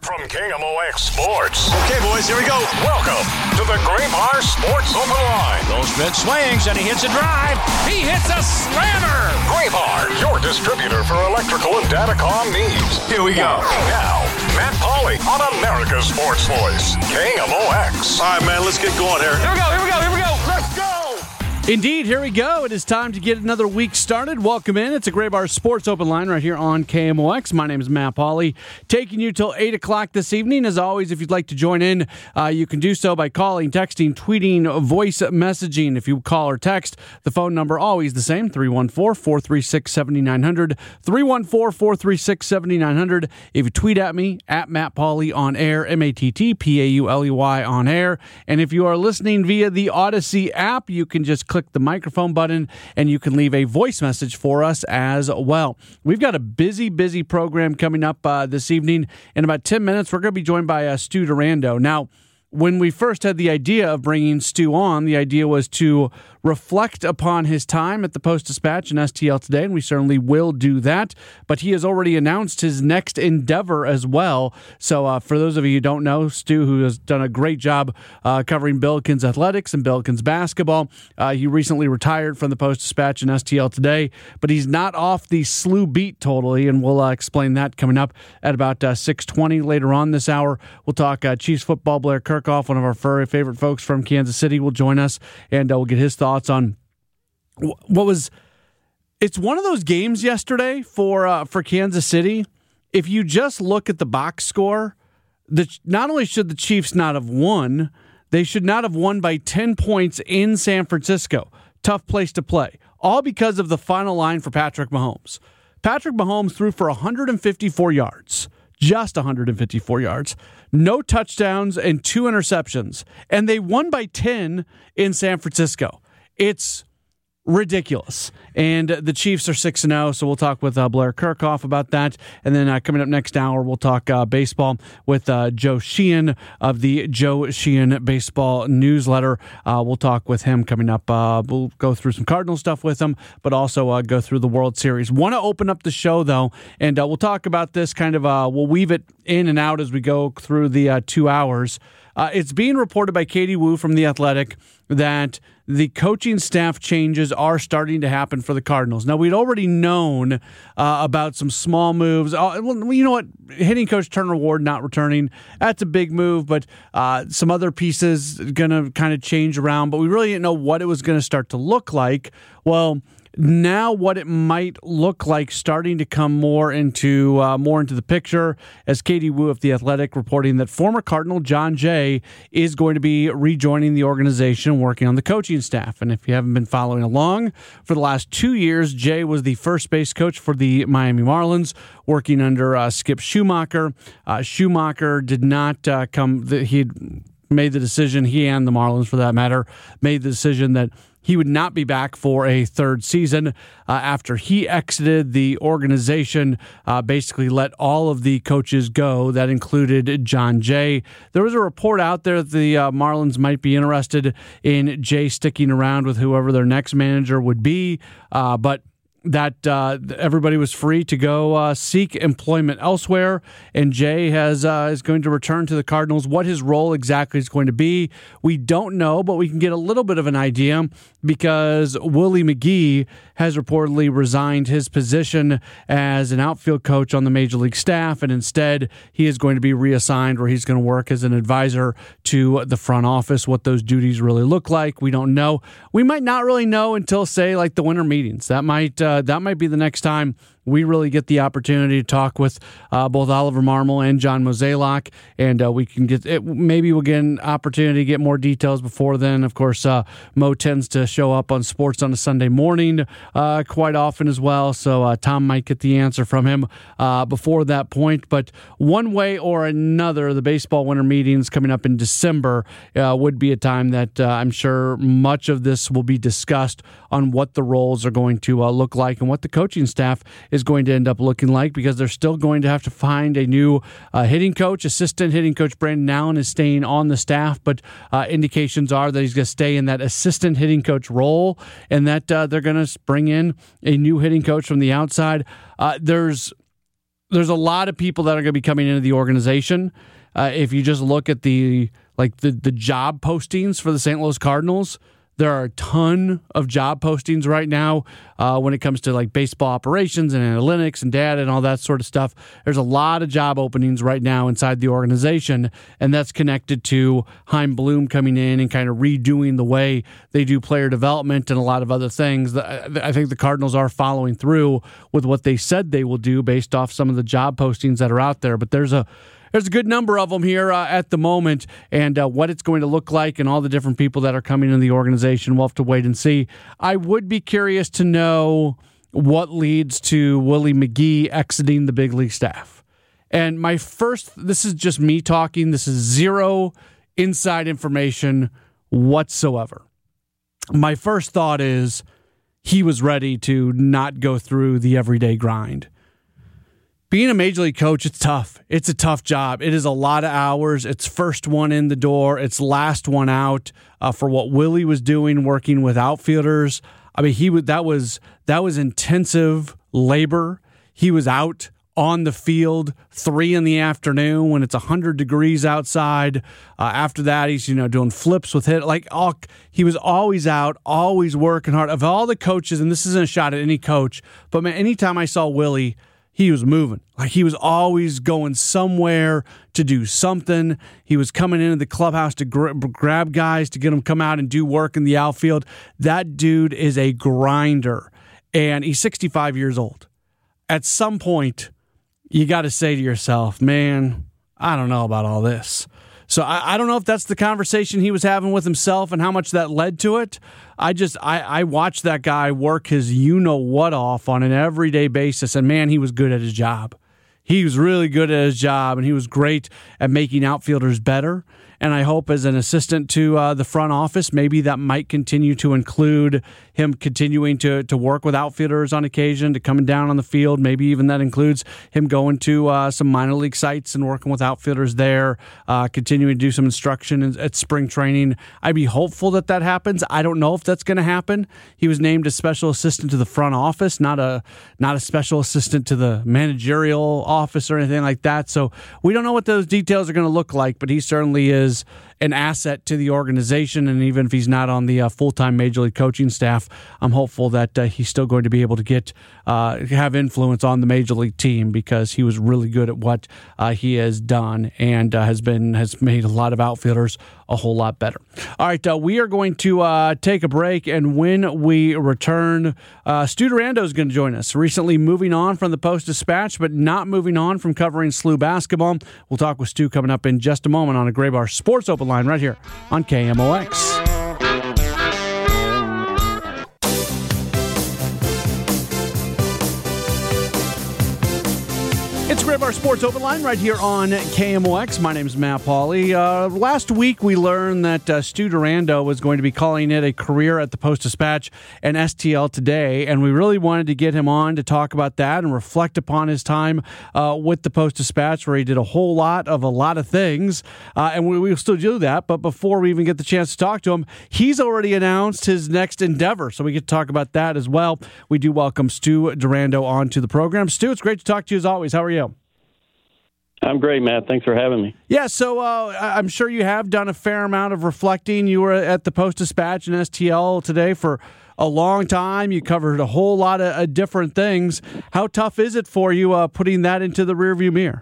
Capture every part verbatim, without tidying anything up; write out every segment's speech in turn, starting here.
From K M O X Sports. Okay, boys, here we go. Welcome to the Graybar Sports Open Line. Goldschmidt swings and he hits a drive. He hits a slammer. Graybar, your distributor for electrical and datacom needs. Here we go. Now, Matt Pauley on America's Sports Voice, K M O X. All right, man, let's get going here. Here we go, here we go, here we go. Let's go. Indeed, here we go. It is time to get another week started. Welcome in. It's a Graybar Sports Open Line right here on K M O X. My name is Matt Pauley, taking you till eight o'clock this evening. As always, if you'd like to join in, uh, you can do so by calling, texting, tweeting, voice messaging. If you call or text, the phone number always the same, three one four, four three six, seven nine zero zero, three one four, four three six, seven nine zero zero. If you tweet at me, at Matt Pauley on air, M A T T P A U L E Y on air. And if you are listening via the Odyssey app, you can just click the microphone button and you can leave a voice message for us as well. We've got a busy, busy program coming up uh, this evening. In about ten minutes, we're going to be joined by uh, Stu Durando. Now, when we first had the idea of bringing Stu on, the idea was to reflect upon his time at the Post-Dispatch and S T L Today, and we certainly will do that. But he has already announced his next endeavor as well. So uh, for those of you who don't know, Stu, who has done a great job uh, covering Billikens athletics and Billikens basketball, uh, he recently retired from the Post-Dispatch and S T L Today, but he's not off the S L U beat totally, and we'll uh, explain that coming up at about uh, six twenty later on this hour. We'll talk uh, Chiefs football. Blair Kirkhoff, one of our furry favorite folks from Kansas City, will join us, and uh, we'll get his thoughts on what was. It's one of those games yesterday for uh, for Kansas City. If you just look at the box score, the not only should the Chiefs not have won, they should not have won by ten points in San Francisco. Tough place to play, all because of the final line for Patrick Mahomes. Patrick Mahomes threw for one hundred fifty-four yards. Just one hundred fifty-four yards, no touchdowns, and two interceptions. And they won by ten in San Francisco. It's ridiculous. And the Chiefs are six and oh, so we'll talk with uh, Blair Kirkhoff about that. And then uh, coming up next hour, we'll talk uh, baseball with uh, Joe Sheehan of the Joe Sheehan Baseball Newsletter. Uh, we'll talk with him coming up. Uh, we'll go through some Cardinal stuff with him, but also uh, go through the World Series. Want to open up the show, though, and uh, we'll talk about this kind of, uh, we'll weave it in and out as we go through the uh, two hours. Uh, it's being reported by Katie Woo from The Athletic that the coaching staff changes are starting to happen for the Cardinals. Now, we'd already known uh, about some small moves. Uh, well, you know what? Hitting coach Turner Ward not returning, that's a big move, but uh, some other pieces going to kind of change around, but we really didn't know what it was going to start to look like. Well, now what it might look like starting to come more into uh, more into the picture, as Katie Woo of The Athletic reporting that former Cardinal John Jay is going to be rejoining the organization, working on the coaching staff. And if you haven't been following along, for the last two years, Jay was the first base coach for the Miami Marlins, working under uh, Skip Schumacher. Uh, Schumacher did not uh, come, the, he made the decision, he and the Marlins for that matter, made the decision that he would not be back for a third season uh, after he exited the organization, uh, basically let all of the coaches go. That included John Jay. There was a report out there that the uh, Marlins might be interested in Jay sticking around with whoever their next manager would be, uh, but that uh, everybody was free to go uh, seek employment elsewhere, and Jay has uh, is going to return to the Cardinals. What his role exactly is going to be, we don't know, but we can get a little bit of an idea because Willie McGee has reportedly resigned his position as an outfield coach on the Major League staff, and instead he is going to be reassigned where he's going to work as an advisor to the front office. What those duties really look like, we don't know. We might not really know until, say, like the winter meetings. That might uh, that might be the next time we really get the opportunity to talk with uh, both Oliver Marmol and John Mozeliak, and uh, we can get it, maybe we'll get an opportunity to get more details before then. Of course, uh, Mo tends to show up on sports on a Sunday morning uh, quite often as well, so uh, Tom might get the answer from him uh, before that point. But one way or another, the baseball winter meetings coming up in December uh, would be a time that uh, I'm sure much of this will be discussed on what the roles are going to uh, look like and what the coaching staff is going to end up looking like, because they're still going to have to find a new uh, hitting coach. Assistant hitting coach Brandon Allen is staying on the staff, but uh, indications are that he's going to stay in that assistant hitting coach role, and that uh, they're going to bring in a new hitting coach from the outside. Uh, there's there's a lot of people that are going to be coming into the organization. Uh, if you just look at the like the, the job postings for the Saint Louis Cardinals, there are a ton of job postings right now uh, when it comes to like baseball operations and analytics and data and all that sort of stuff. There's a lot of job openings right now inside the organization, and that's connected to Chaim Bloom coming in and kind of redoing the way they do player development and a lot of other things. I think the Cardinals are following through with what they said they will do based off some of the job postings that are out there. But there's a There's a good number of them here uh, at the moment, and uh, what it's going to look like and all the different people that are coming in the organization, we'll have to wait and see. I would be curious to know what leads to Willie McGee exiting the big league staff. And my first, this is just me talking, this is zero inside information whatsoever. My first thought is he was ready to not go through the everyday grind. Being a major league coach, it's tough. It's a tough job. It is a lot of hours. It's first one in the door. It's last one out. Uh, for what Willie was doing, working with outfielders, I mean, he would that was that was intensive labor. He was out on the field three in the afternoon when it's a hundred degrees outside. Uh, after that, he's you know doing flips with hit. Like all, he was always out, always working hard. Of all the coaches, and this isn't a shot at any coach, but man, anytime I saw Willie, he was moving. Like he was always going somewhere to do something. He was coming into the clubhouse to gr- grab guys, to get them come out and do work in the outfield. That dude is a grinder, and he's sixty-five years old. At some point, you got to say to yourself, man, I don't know about all this. So I, I don't know if that's the conversation he was having with himself and how much that led to it. I just I, I watched that guy work his you-know-what off on an everyday basis, and man, he was good at his job. He was really good at his job, and he was great at making outfielders better. And I hope as an assistant to uh, the front office, maybe that might continue to include him continuing to to work with outfielders on occasion, to coming down on the field. Maybe even that includes him going to uh, some minor league sites and working with outfielders there, uh, continuing to do some instruction in, at spring training. I'd be hopeful that that happens. I don't know if that's going to happen. He was named a special assistant to the front office, not a not a special assistant to the managerial office or anything like that. So we don't know what those details are going to look like, but he certainly is is an asset to the organization, and even if he's not on the uh, full-time Major League coaching staff, I'm hopeful that uh, he's still going to be able to get uh, have influence on the Major League team, because he was really good at what uh, he has done and uh, has been has made a lot of outfielders a whole lot better. All right, uh, we are going to uh, take a break, and when we return, uh, Stu Durando is going to join us. Recently moving on from the Post-Dispatch, but not moving on from covering S L U basketball. We'll talk with Stu coming up in just a moment on a Graybar Sports Open Line right here on K M O X. It's Graybar Sports Open Line right here on K M O X. My name is Matt Pauley. Uh, last week we learned that uh, Stu Durando was going to be calling it a career at the Post-Dispatch and S T L Today, and we really wanted to get him on to talk about that and reflect upon his time uh, with the Post-Dispatch, where he did a whole lot of a lot of things, uh, and we will still do that. But before we even get the chance to talk to him, he's already announced his next endeavor, so we get to talk about that as well. We do welcome Stu Durando onto the program. Stu, it's great to talk to you as always. How are you? I'm great, Matt. Thanks for having me. Yeah, so uh, I'm sure you have done a fair amount of reflecting. You were at the Post-Dispatch and S T L Today for a long time. You covered a whole lot of uh, different things. How tough is it for you uh, putting that into the rearview mirror?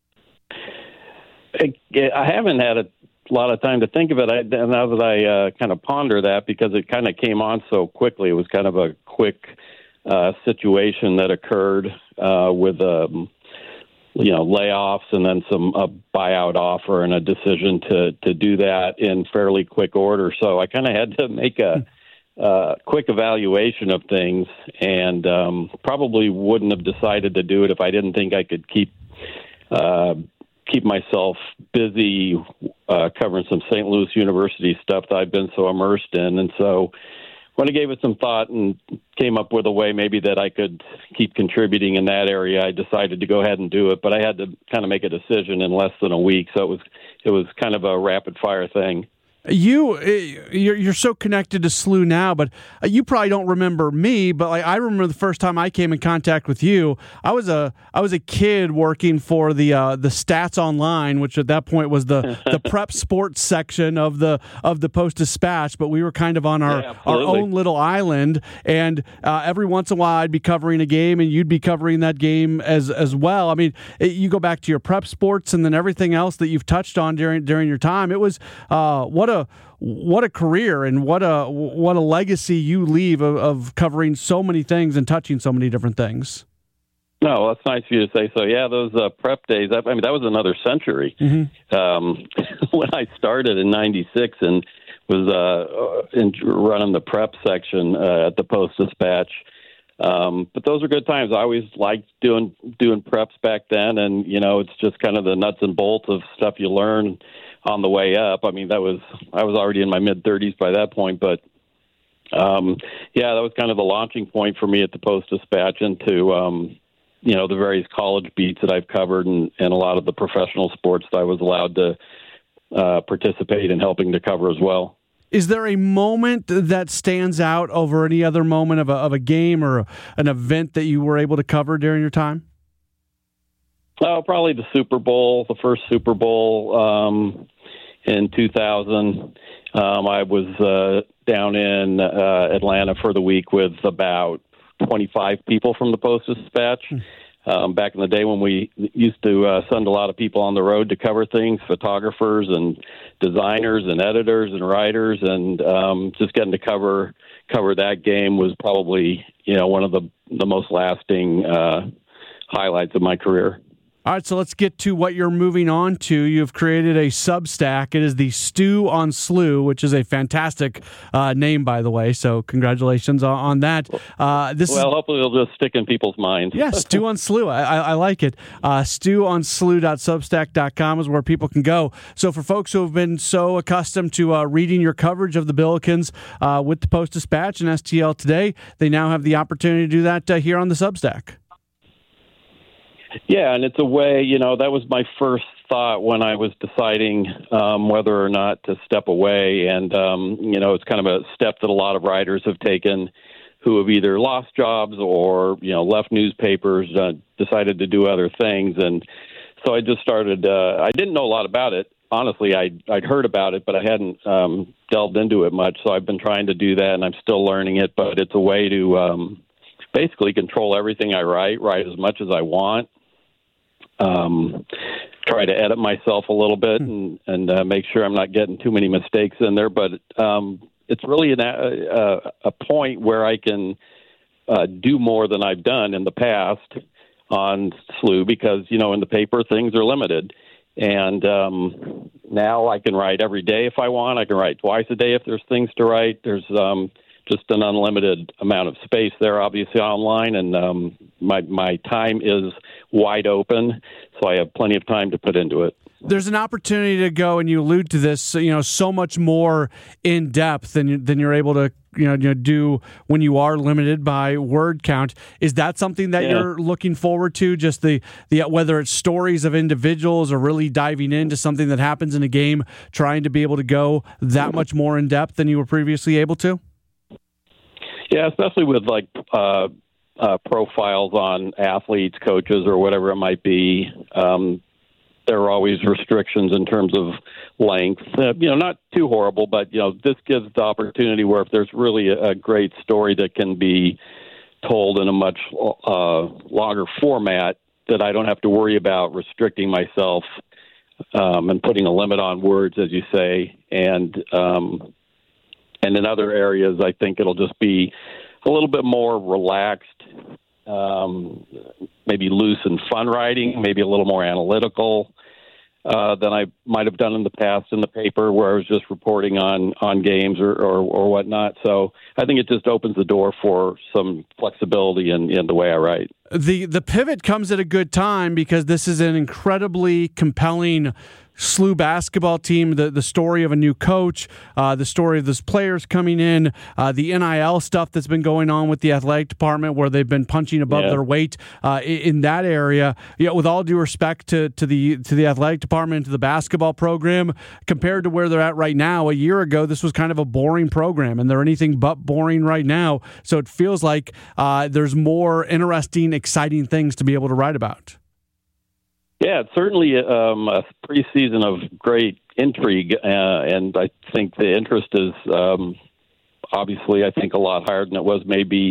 I, I haven't had a lot of time to think of it. I, now that I uh, kind of ponder that, because it kind of came on so quickly. It was kind of a quick uh, situation that occurred uh, with um, you know, layoffs and then some a buyout offer and a decision to, to do that in fairly quick order. So I kind of had to make a uh, quick evaluation of things, and um, probably wouldn't have decided to do it if I didn't think I could keep uh, keep myself busy uh, covering some Saint Louis University stuff that I've been so immersed in. And so when I gave it some thought and came up with a way maybe that I could keep contributing in that area, I decided to go ahead and do it. But I had to kind of make a decision in less than a week, so it was it was kind of a rapid fire thing. You, you're, you're so connected to S L U now, but you probably don't remember me. But like, I remember the first time I came in contact with you. I was a I was a kid working for the uh, the Stats Online, which at that point was the, the prep sports section of the of the Post-Dispatch. But we were kind of on our, yeah, our own little island, and uh, every once in a while I'd be covering a game, and you'd be covering that game as as well. I mean, it, you go back to your prep sports, and then everything else that you've touched on during during your time. It was uh, what a What a career and what a what a legacy you leave of, of covering so many things and touching so many different things. No, that's nice of you to say so. Yeah, those uh, prep days, I mean, that was another century. Mm-hmm. Um, when I started in ninety-six and was uh, in, running the prep section uh, at the Post-Dispatch, um, but those are good times. I always liked doing doing preps back then, and, you know, it's just kind of the nuts and bolts of stuff you learn on the way up. I mean, that was I was already in my mid-thirties by that point, but um, yeah, that was kind of the launching point for me at the Post-Dispatch into um, you know the various college beats that I've covered and, and a lot of the professional sports that I was allowed to uh, participate in helping to cover as well. Is there a moment that stands out over any other moment of a, of a game or an event that you were able to cover during your time? Oh, probably the Super Bowl, the first Super Bowl um, in two thousand. Um, I was uh, down in uh, Atlanta for the week with about twenty-five people from the Post-Dispatch. Um, back in the day when we used to uh, send a lot of people on the road to cover things, photographers and designers and editors and writers, and um, just getting to cover cover that game was probably, you know, one of the, the most lasting uh, highlights of my career. All right, so let's get to what you're moving on to. You've created a Substack. It is the Stew on S L U, which is a fantastic uh, name, by the way. So congratulations on, on that. Uh, this well, is, hopefully it'll just stick in people's minds. Yeah, Stew on S L U. I, I, I like it. Uh, stew on S L U dot substack dot com is where people can go. So for folks who have been so accustomed to uh, reading your coverage of the Billikens uh, with the Post-Dispatch and S T L Today, they now have the opportunity to do that uh, here on the Substack. Yeah, and it's a way, you know, that was my first thought when I was deciding um, whether or not to step away. And, um, you know, it's kind of a step that a lot of writers have taken who have either lost jobs or, you know, left newspapers, uh, decided to do other things. And so I just started, uh, I didn't know a lot about it. Honestly, I'd, I'd heard about it, but I hadn't um, delved into it much. So I've been trying to do that, and I'm still learning it. But it's a way to um, basically control everything I write, write as much as I want. Um, try to edit myself a little bit and, and uh, make sure I'm not getting too many mistakes in there. But um, it's really an, a, a point where I can uh, do more than I've done in the past on S L U because, you know, in the paper, things are limited. And um, now I can write every day if I want. I can write twice a day if there's things to write. There's um, just an unlimited amount of space there, obviously, online. And um, my my time is wide open, so I have plenty of time to put into it. There's an opportunity to go, and you allude to this, you know, so much more in depth than you, than you're able to, you know, you know, do when you are limited by word count. Is that something that yeah. you're looking forward to? Just the the whether it's stories of individuals or really diving into something that happens in a game, trying to be able to go that much more in depth than you were previously able to. Yeah, especially with like. Uh, Uh, profiles on athletes, coaches, or whatever it might be. Um, there are always restrictions in terms of length. Uh, you know, not too horrible, but, you know, this gives the opportunity where if there's really a, a great story that can be told in a much uh, longer format, that I don't have to worry about restricting myself um, and putting a limit on words, as you say. And, um, and in other areas, I think it'll just be a little bit more relaxed, um, maybe loose and fun writing, maybe a little more analytical uh, than I might have done in the past in the paper where I was just reporting on, on games or, or, or whatnot. So I think it just opens the door for some flexibility in, in the way I write. The the pivot comes at a good time because this is an incredibly compelling S L U basketball team, the, the story of a new coach, uh, the story of those players coming in, uh, the N I L stuff that's been going on with the athletic department where they've been punching above yeah. their weight uh, in, in that area. You know, with all due respect to, to the to the athletic department, to the basketball program, compared to where they're at right now, a year ago, this was kind of a boring program, and they're anything but boring right now. So it feels like uh, there's more interesting, exciting things to be able to write about. Yeah, it's certainly um, a preseason of great intrigue, uh, and I think the interest is um, obviously, I think, a lot higher than it was maybe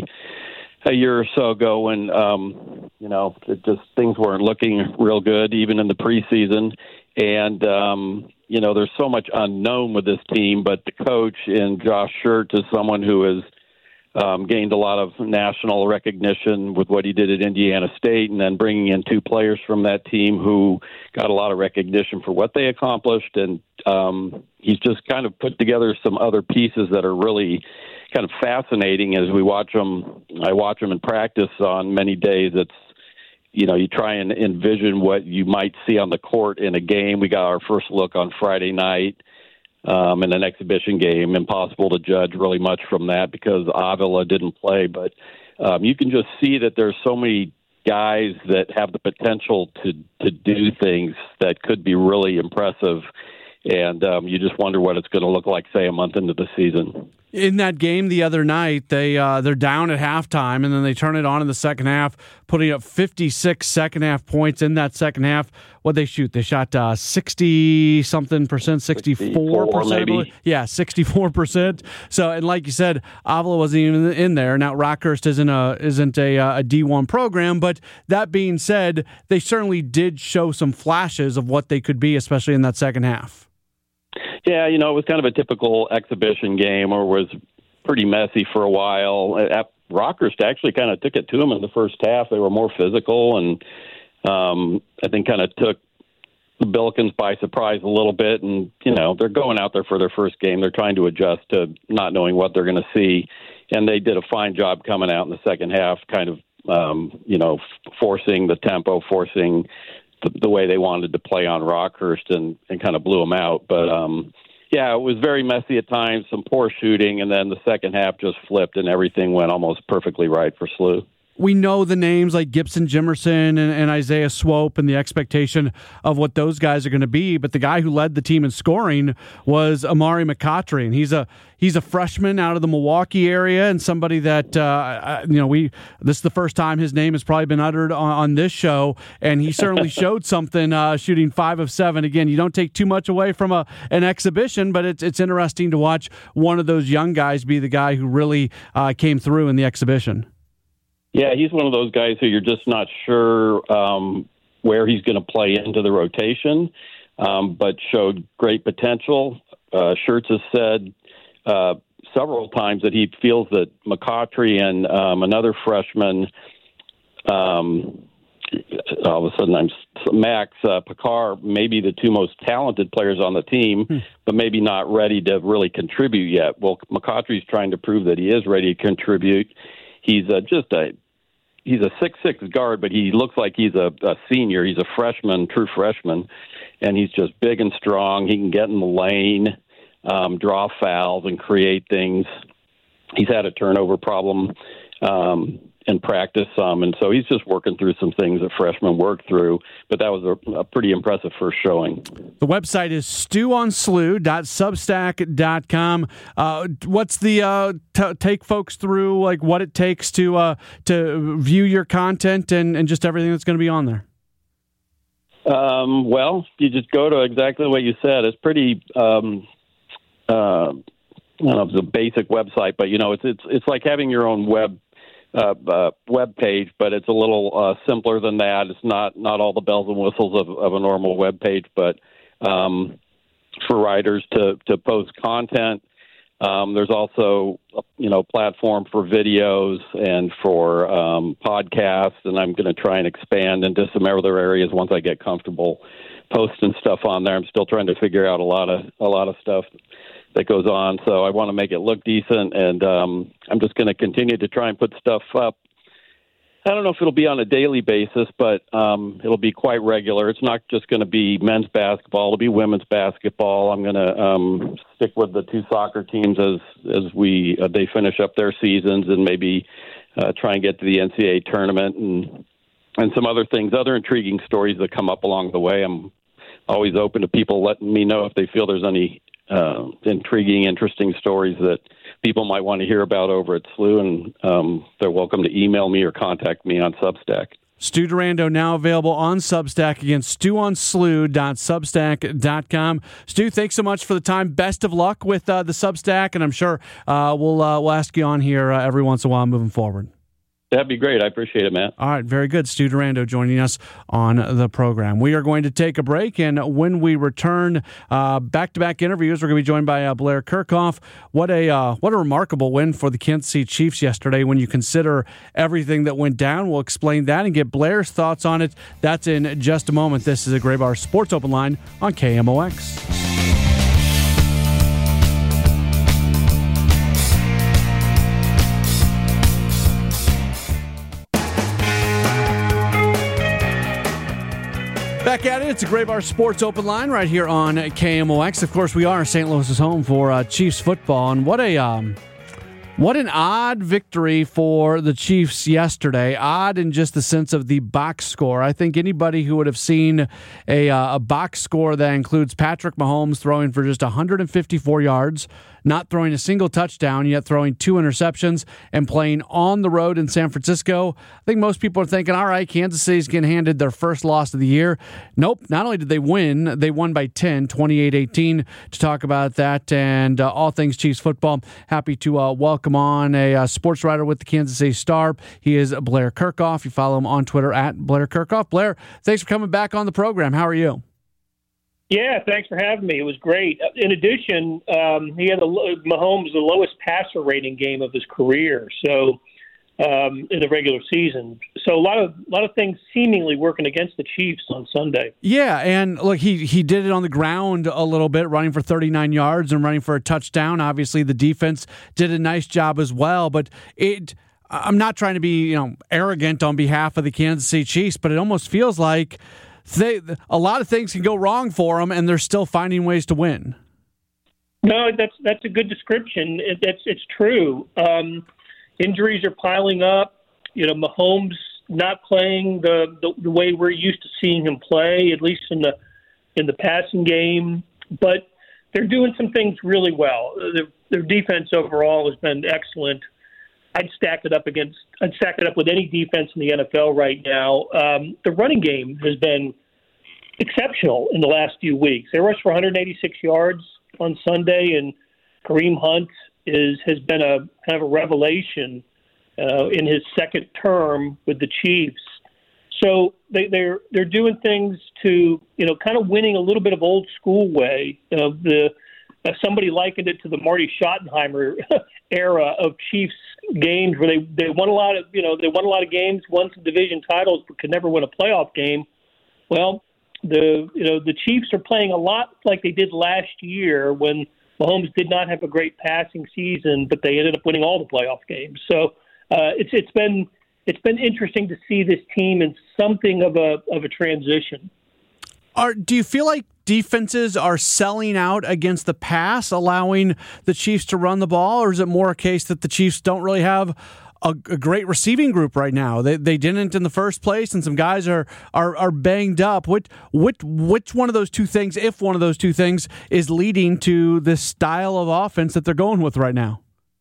a year or so ago when, um, you know, it just things weren't looking real good, even in the preseason. And, um, you know, there's so much unknown with this team, but the coach in Josh Schertz is someone who has Um, gained a lot of national recognition with what he did at Indiana State, and then bringing in two players from that team who got a lot of recognition for what they accomplished. And um, he's just kind of put together some other pieces that are really kind of fascinating as we watch them. I watch them in practice on many days. It's, you know, you try and envision what you might see on the court in a game. We got our first look on Friday night. Um, in an exhibition game, impossible to judge really much from that because Avila didn't play. But um, you can just see that there's so many guys that have the potential to, to do things that could be really impressive. And um, you just wonder what it's going to look like, say, a month into the season. In that game the other night, they, uh, they're down at halftime, and then they turn it on in the second half, putting up fifty-six second-half points in that second half. What'd they shoot? They shot uh, sixty-something percent, sixty-four percent. Maybe. Yeah, sixty-four percent. So, and like you said, Avila wasn't even in there. Now, Rockhurst isn't a, isn't a, a D one program, but that being said, they certainly did show some flashes of what they could be, especially in that second half. Yeah, you know, it was kind of a typical exhibition game or was pretty messy for a while. Rockhurst actually kind of took it to them in the first half. They were more physical and um, I think kind of took the Billikens by surprise a little bit. And, you know, they're going out there for their first game. They're trying to adjust to not knowing what they're going to see. And they did a fine job coming out in the second half, kind of, um, you know, f- forcing the tempo, forcing the, the way they wanted to play on Rockhurst and, and kind of blew them out. But, um, yeah, it was very messy at times, some poor shooting, and then the second half just flipped and everything went almost perfectly right for S L U. We know the names like Gibson Jimerson and, and Isaiah Swope and the expectation of what those guys are going to be, but the guy who led the team in scoring was Amari McCautry, and he's a he's a freshman out of the Milwaukee area and somebody that uh, you know we this is the first time his name has probably been uttered on, on this show, and he certainly showed something uh, shooting five of seven. Again, you don't take too much away from a an exhibition, but it's it's interesting to watch one of those young guys be the guy who really uh, came through in the exhibition. Yeah, he's one of those guys who you're just not sure um, where he's going to play into the rotation, um, but showed great potential. Uh, Schertz has said uh, several times that he feels that McCautry and um, another freshman, um, all of a sudden I'm Max uh, Picard, maybe the two most talented players on the team, hmm. but maybe not ready to really contribute yet. Well, McCautry's trying to prove that he is ready to contribute. He's uh, just a he's a six six guard, but he looks like he's a, a senior. He's a freshman, true freshman, and he's just big and strong. He can get in the lane, um, draw fouls, and create things. He's had a turnover problem um, in practice some, and so he's just working through some things that freshmen work through. But that was a, a pretty impressive first showing. The website is stew on S L U dot substack dot com. Uh, what's the uh, t- take folks through like what it takes to uh, to view your content and, and just everything that's going to be on there? Um, well, you just go to exactly what you said. It's pretty. Um, uh, I don't know if it's a basic website, but you know, it's it's it's like having your own web. Uh, uh, web page, but it's a little uh, simpler than that. It's not not all the bells and whistles of, of a normal web page, but um, for writers to, to post content. Um, there's also you know platform for videos and for um, podcasts, and I'm going to try and expand into some other areas once I get comfortable posting stuff on there. I'm still trying to figure out a lot of a lot of stuff that goes on, so I want to make it look decent, and um, I'm just going to continue to try and put stuff up I don't know if it'll be on a daily basis, but um, it'll be quite regular. It's not just going to be men's basketball; it'll be women's basketball. I'm going to um, stick with the two soccer teams as as we uh, they finish up their seasons, and maybe uh, try and get to the N C double A tournament and and some other things, other intriguing stories that come up along the way. I'm always open to people letting me know if they feel there's any uh, intriguing, interesting stories that people might want to hear about over at S L U, and um, they're welcome to email me or contact me on Substack. Stu Durando now available on Substack. Again, stu on s l u dot substack dot com. Stu, thanks so much for the time. Best of luck with uh, the Substack, and I'm sure uh, we'll uh, we'll ask you on here uh, every once in a while moving forward. That'd be great. I appreciate it, Matt. All right, very good. Stu Durando joining us on the program. We are going to take a break, and when we return, uh, back-to-back interviews, we're going to be joined by uh, Blair Kerkhoff. What a uh, what a remarkable win for the Kansas City Chiefs yesterday when you consider everything that went down. We'll explain that and get Blair's thoughts on it. That's in just a moment. This is a Graybar Sports Open Line on K M O X. Back at it. It's a Graybar Sports Open Line right here on K M O X. Of course, we are Saint Louis's home for uh, Chiefs football, and what a um, what an odd victory for the Chiefs yesterday. Odd in just the sense of the box score. I think anybody who would have seen a uh, a box score that includes Patrick Mahomes throwing for just one hundred fifty-four yards, not throwing a single touchdown, yet throwing two interceptions and playing on the road in San Francisco. I think most people are thinking, all right, Kansas City's getting handed their first loss of the year. Nope, not only did they win, they won by ten, twenty-eight eighteen. To talk about that and uh, all things Chiefs football, happy to uh, welcome on a uh, sports writer with the Kansas City Star. He is Blair Kerkhoff. You follow him on Twitter at Blair Kerkhoff. Blair, thanks for coming back on the program. How are you? Yeah, thanks for having me. It was great. In addition, um, he had the Mahomes the lowest passer rating game of his career. So um, in the regular season, so a lot of a lot of things seemingly working against the Chiefs on Sunday. Yeah, and look, he he did it on the ground a little bit, running for thirty-nine yards and running for a touchdown. Obviously, the defense did a nice job as well, but it. I'm not trying to be, you know, arrogant on behalf of the Kansas City Chiefs, but it almost feels like They, a lot of things can go wrong for them, and they're still finding ways to win. No, that's that's a good description. It, it's it's true. Um, injuries are piling up. You know, Mahomes not playing the, the the way we're used to seeing him play, at least in the in the passing game. But they're doing some things really well. Their, their defense overall has been excellent. I'd stack it up against. I'd stack it up with any defense in the N F L right now. Um, the running game has been exceptional in the last few weeks. They rushed for one hundred eighty-six yards on Sunday, and Kareem Hunt is has been a kind of a revelation uh, in his second term with the Chiefs. So they, they're they're doing things to you know kind of winning a little bit of old school way. Uh, the uh, somebody likened it to the Marty Schottenheimer era of Chiefs games where they, they won a lot of you know they won a lot of games, won some division titles, but could never win a playoff game. Well, the you know the Chiefs are playing a lot like they did last year when Mahomes did not have a great passing season, but they ended up winning all the playoff games. So uh, it's it's been it's been interesting to see this team in something of a of a transition. Are, do you feel like defenses are selling out against the pass, allowing the Chiefs to run the ball, or is it more a case that the Chiefs don't really have a, a great receiving group right now? They they didn't in the first place, and some guys are are, are banged up. What which which one of those two things, if one of those two things, is leading to this style of offense that they're going with right now?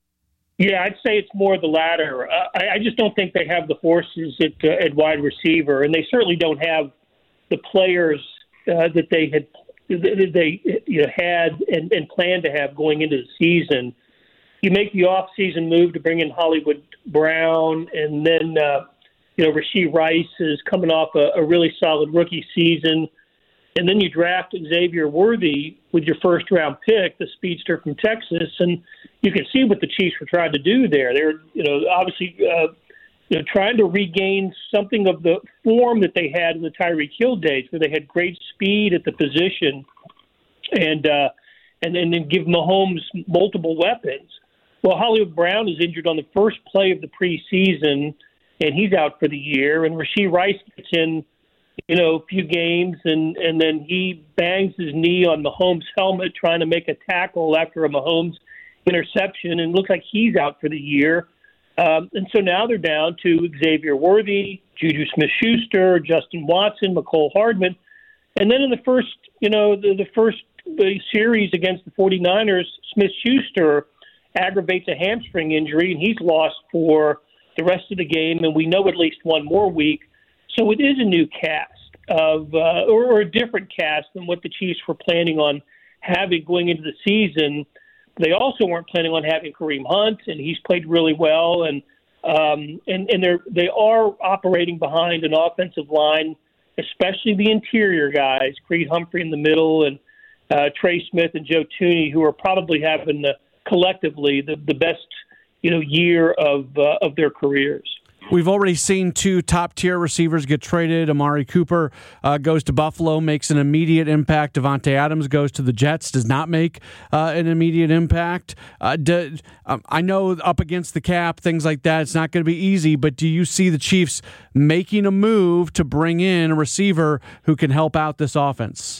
Yeah, I'd say it's more the latter. Uh, I, I just don't think they have the forces at uh, at wide receiver, and they certainly don't have the players Uh, that they had that they you know had and, and planned to have going into the season. You make the off-season move to bring in Hollywood Brown, and then uh, you know Rashee Rice is coming off a, a really solid rookie season, and then you draft Xavier Worthy with your first-round pick, the speedster from Texas, and you can see what the Chiefs were trying to do there. They're you know obviously. Uh, You know, trying to regain something of the form that they had in the Tyreek Hill days, where they had great speed at the position, and uh, and, and then give Mahomes multiple weapons. Well, Hollywood Brown is injured on the first play of the preseason, and he's out for the year. And Rashee Rice gets in, you know, a few games, and, and then he bangs his knee on Mahomes' helmet trying to make a tackle after a Mahomes interception, and looks like he's out for the year. Um, and so now they're down to Xavier Worthy, Juju Smith-Schuster, Justin Watson, Mecole Hardman. And then in the first, you know, the, the first series against the 49ers, Smith-Schuster aggravates a hamstring injury, and he's lost for the rest of the game, and we know at least one more week. So it is a new cast of, uh, or, or a different cast than what the Chiefs were planning on having going into the season. They also weren't planning on having Kareem Hunt, and he's played really well, and um, and and they're they are operating behind an offensive line, especially the interior guys, Creed Humphrey in the middle, and uh, Trey Smith and Joe Thuney, who are probably having the, collectively the, the best you know year of uh, of their careers. We've already seen two top-tier receivers get traded. Amari Cooper uh, goes to Buffalo, makes an immediate impact. Devontae Adams goes to the Jets, does not make uh, an immediate impact. Uh, do, um, I know up against the cap, things like that, it's not going to be easy, but do you see the Chiefs making a move to bring in a receiver who can help out this offense?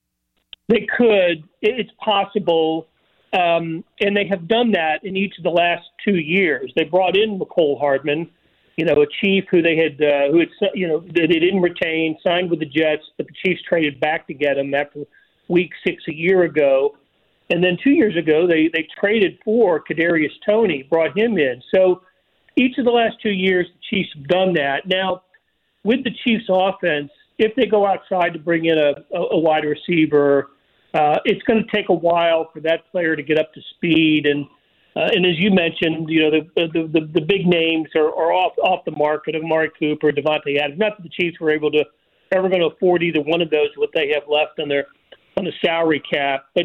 They could. It's possible. Um, and they have done that in each of the last two years. They brought in Mecole Hardman, you know, a Chief who they had, uh, who had, you know, they didn't retain, signed with the Jets, but the Chiefs traded back to get him after week six a year ago. And then two years ago, they, they traded for Kadarius Toney, brought him in. So each of the last two years, the Chiefs have done that. Now, with the Chiefs offense, if they go outside to bring in a, a, a wide receiver, uh, it's going to take a while for that player to get up to speed. And Uh, and as you mentioned, you know, the the, the, the big names are, are off off the market. Amari Cooper, Devontae Adams. Not that the Chiefs were able to ever going to afford either one of those what they have left on their on the salary cap. But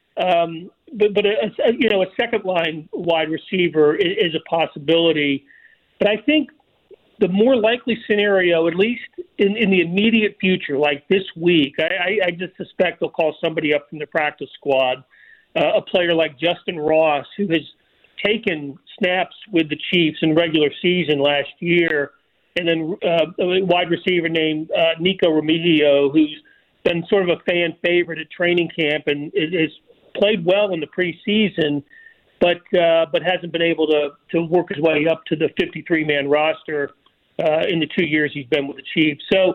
um, but but a, a, you know, a second line wide receiver is, is a possibility. But I think the more likely scenario, at least in, in the immediate future, like this week, I, I, I just suspect they'll call somebody up from the practice squad. Uh, a player like Justin Ross, who has taken snaps with the Chiefs in regular season last year, and then uh, a wide receiver named uh, Nico Remigio, who's been sort of a fan favorite at training camp and has played well in the preseason, but uh, but hasn't been able to, to work his way up to the fifty-three man roster uh, in the two years he's been with the Chiefs. So,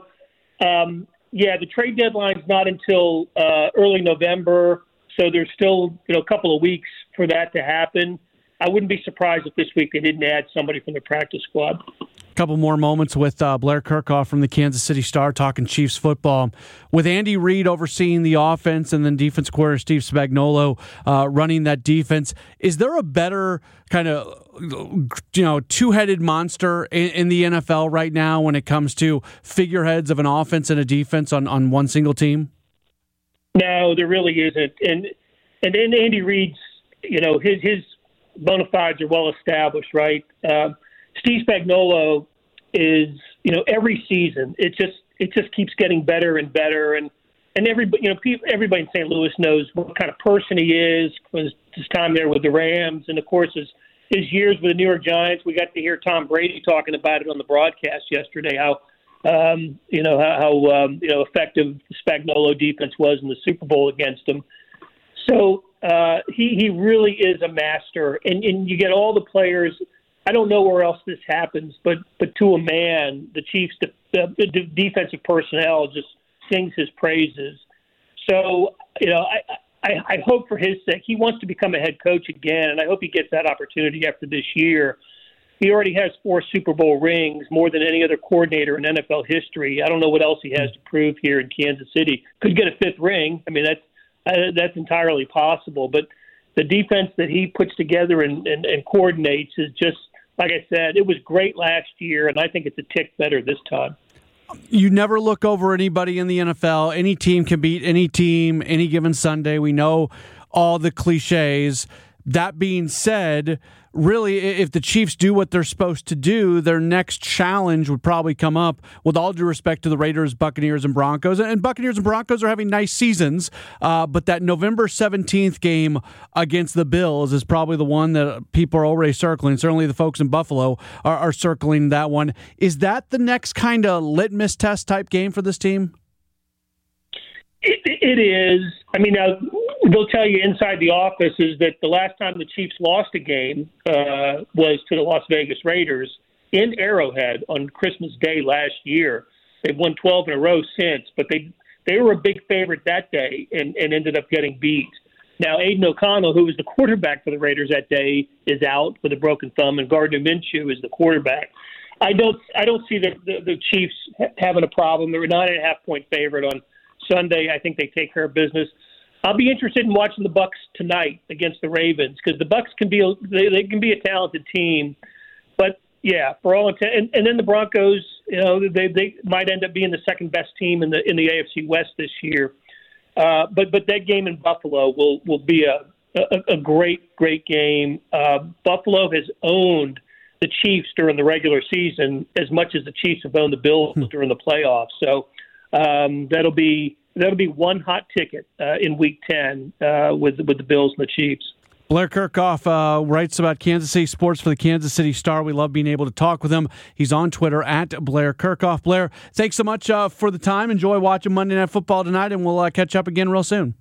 um, yeah, the trade deadline's not until uh, early November. So there's still, you know, a couple of weeks for that to happen. I wouldn't be surprised if this week they didn't add somebody from the practice squad. A couple more moments with uh, Blair Kirkhoff from the Kansas City Star talking Chiefs football. With Andy Reid overseeing the offense and then defense coordinator Steve Spagnuolo uh, running that defense, is there a better kind of, you know, two-headed monster in, in the N F L right now when it comes to figureheads of an offense and a defense on, on one single team? No, there really isn't. And and then Andy Reid's, you know, his his bona fides are well established, right? Uh, Steve Spagnuolo is, you know, every season it just it just keeps getting better and better, and and everybody, you know, people, everybody in Saint Louis knows what kind of person he is. His, his time there with the Rams, and of course his his years with the New York Giants. We got to hear Tom Brady talking about it on the broadcast yesterday. How Um, you know, how, how um, you know, effective the Spagnuolo defense was in the Super Bowl against them. So uh, he, he really is a master. And, and you get all the players. I don't know where else this happens, but, but to a man, the Chiefs' de- the, the defensive personnel just sings his praises. So, you know, I, I, I hope for his sake, he wants to become a head coach again, and I hope he gets that opportunity after this year. He already has four Super Bowl rings, more than any other coordinator in N F L history. I don't know what else he has to prove here in Kansas City. Could get a fifth ring. I mean, that's uh, that's entirely possible. But the defense that he puts together and, and, and coordinates is just, like I said, it was great last year, and I think it's a tick better this time. You never look over anybody in the N F L. Any team can beat any team any given Sunday. We know all the cliches. That being said, really, if the Chiefs do what they're supposed to do, their next challenge would probably come up, with all due respect to the Raiders, Buccaneers, and Broncos. And Buccaneers and Broncos are having nice seasons, uh, but that November seventeenth game against the Bills is probably the one that people are already circling. Certainly the folks in Buffalo are, are circling that one. Is that the next kind of litmus test type game for this team? It, it is. I mean, now, they'll tell you inside the office is that the last time the Chiefs lost a game uh, was to the Las Vegas Raiders in Arrowhead on Christmas Day last year. They've won twelve in a row since, but they they were a big favorite that day and, and ended up getting beat. Now, Aiden O'Connell, who was the quarterback for the Raiders that day, is out with a broken thumb, and Gardner Minshew is the quarterback. I don't I don't see the, the, the Chiefs having a problem. They're a nine and a half point favorite on Sunday. I think they take care of business. I'll be interested in watching the Bucs tonight against the Ravens, because the Bucs can be they, they can be a talented team, but yeah, for all intent, and, and then the Broncos, you know, they they might end up being the second best team in the in the A F C West this year. Uh, but but that game in Buffalo will will be a a, a great great game. Uh, Buffalo has owned the Chiefs during the regular season as much as the Chiefs have owned the Bills during the playoffs. So um, that'll be that'll be one hot ticket uh, in Week ten uh, with with the Bills and the Chiefs. Blair Kirchhoff uh, writes about Kansas City sports for the Kansas City Star. We love being able to talk with him. He's on Twitter at Blair Kirchhoff. Blair, thanks so much uh, for the time. Enjoy watching Monday Night Football tonight, and we'll uh, catch up again real soon.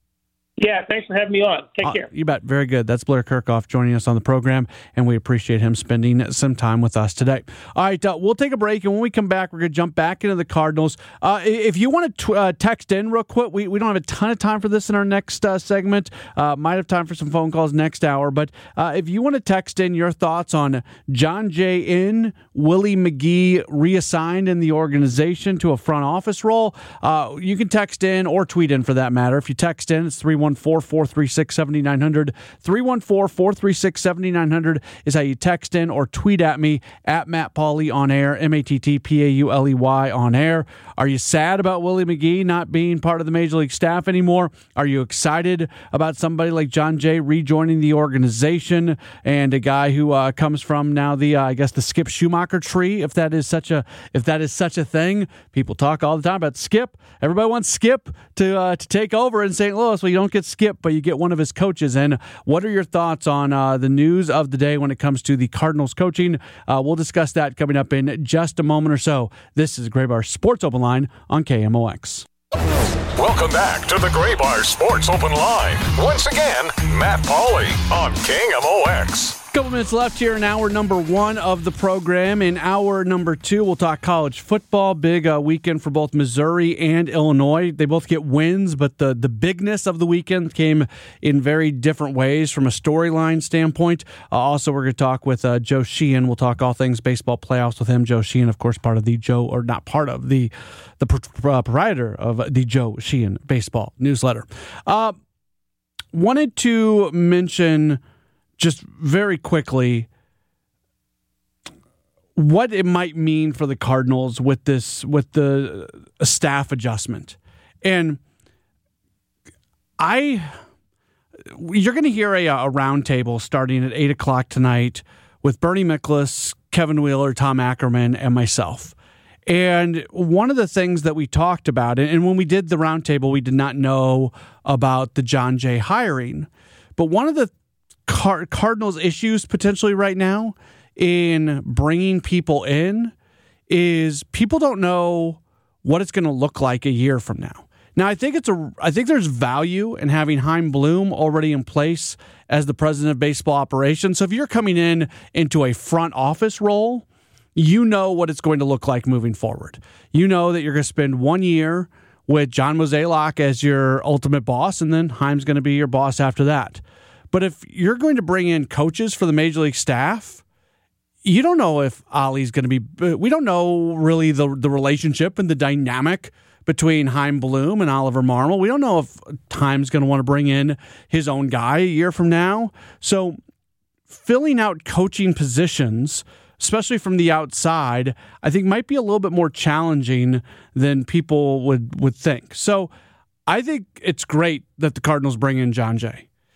Yeah, thanks for having me on. Take uh, care. You bet. Very good. That's Blair Kirchhoff joining us on the program, and we appreciate him spending some time with us today. All right, uh, we'll take a break, and when we come back, we're going to jump back into the Cardinals. Uh, if you want to t- uh, text in real quick, we, we don't have a ton of time for this in our next uh, segment. Uh, might have time for some phone calls next hour, but uh, if you want to text in your thoughts on John Jay in, Willie McGee reassigned in the organization to a front office role, uh, you can text in or tweet in for that matter. If you text in, it's three one four, four three six, seven nine zero zero. three one four, four three six, seven nine zero zero is how you text in or tweet at me at Matt Pauley on air, M A T T P A U L E Y on air. Are you sad about Willie McGee not being part of the Major League staff anymore? Are you excited about somebody like John Jay rejoining the organization, and a guy who uh, comes from now the uh, I guess the Skip Schumacher tree, if that is such a if that is such a thing? People talk all the time about Skip. Everybody wants Skip to uh, to take over in Saint Louis. Well, you don't get Skip, but you get one of his coaches. And what are your thoughts on uh, the news of the day when it comes to the Cardinals coaching? Uh, we'll discuss that coming up in just a moment or so. This is Gray Bar Sports Open Line on K M O X. Welcome back to the Gray Bar Sports Open Line. Once again, Matt Pauley on K M O X. Couple minutes left here in hour number one of the program. In hour number two, we'll talk college football. Big uh, weekend for both Missouri and Illinois. They both get wins, but the, the bigness of the weekend came in very different ways from a storyline standpoint. Uh, also, we're going to talk with uh, Joe Sheehan. We'll talk all things baseball playoffs with him. Joe Sheehan, of course, part of the Joe, or not part of, the the pr- uh, proprietor of the Joe Sheehan Baseball newsletter. Uh, wanted to mention just very quickly what it might mean for the Cardinals with this, with the staff adjustment. And I, you're going to hear a, a roundtable starting at eight o'clock tonight with Bernie Miklasz, Kevin Wheeler, Tom Ackerman, and myself. And one of the things that we talked about, and when we did the roundtable, we did not know about the John Jay hiring, but one of the Car- Cardinals' issues potentially right now in bringing people in is people don't know what it's going to look like a year from now. Now, I think it's a. I think there's value in having Chaim Bloom already in place as the president of baseball operations. So if you're coming in into a front office role, you know what it's going to look like moving forward. You know that you're going to spend one year with John Mozeliak as your ultimate boss, and then Chaim's going to be your boss after that. But if you're going to bring in coaches for the Major League staff, you don't know if Ali's going to be. We don't know really the the relationship and the dynamic between Chaim Bloom and Oliver Marmol. We don't know if Chaim's going to want to bring in his own guy a year from now. So filling out coaching positions, especially from the outside, I think might be a little bit more challenging than people would, would think. So I think it's great that the Cardinals bring in John Jay.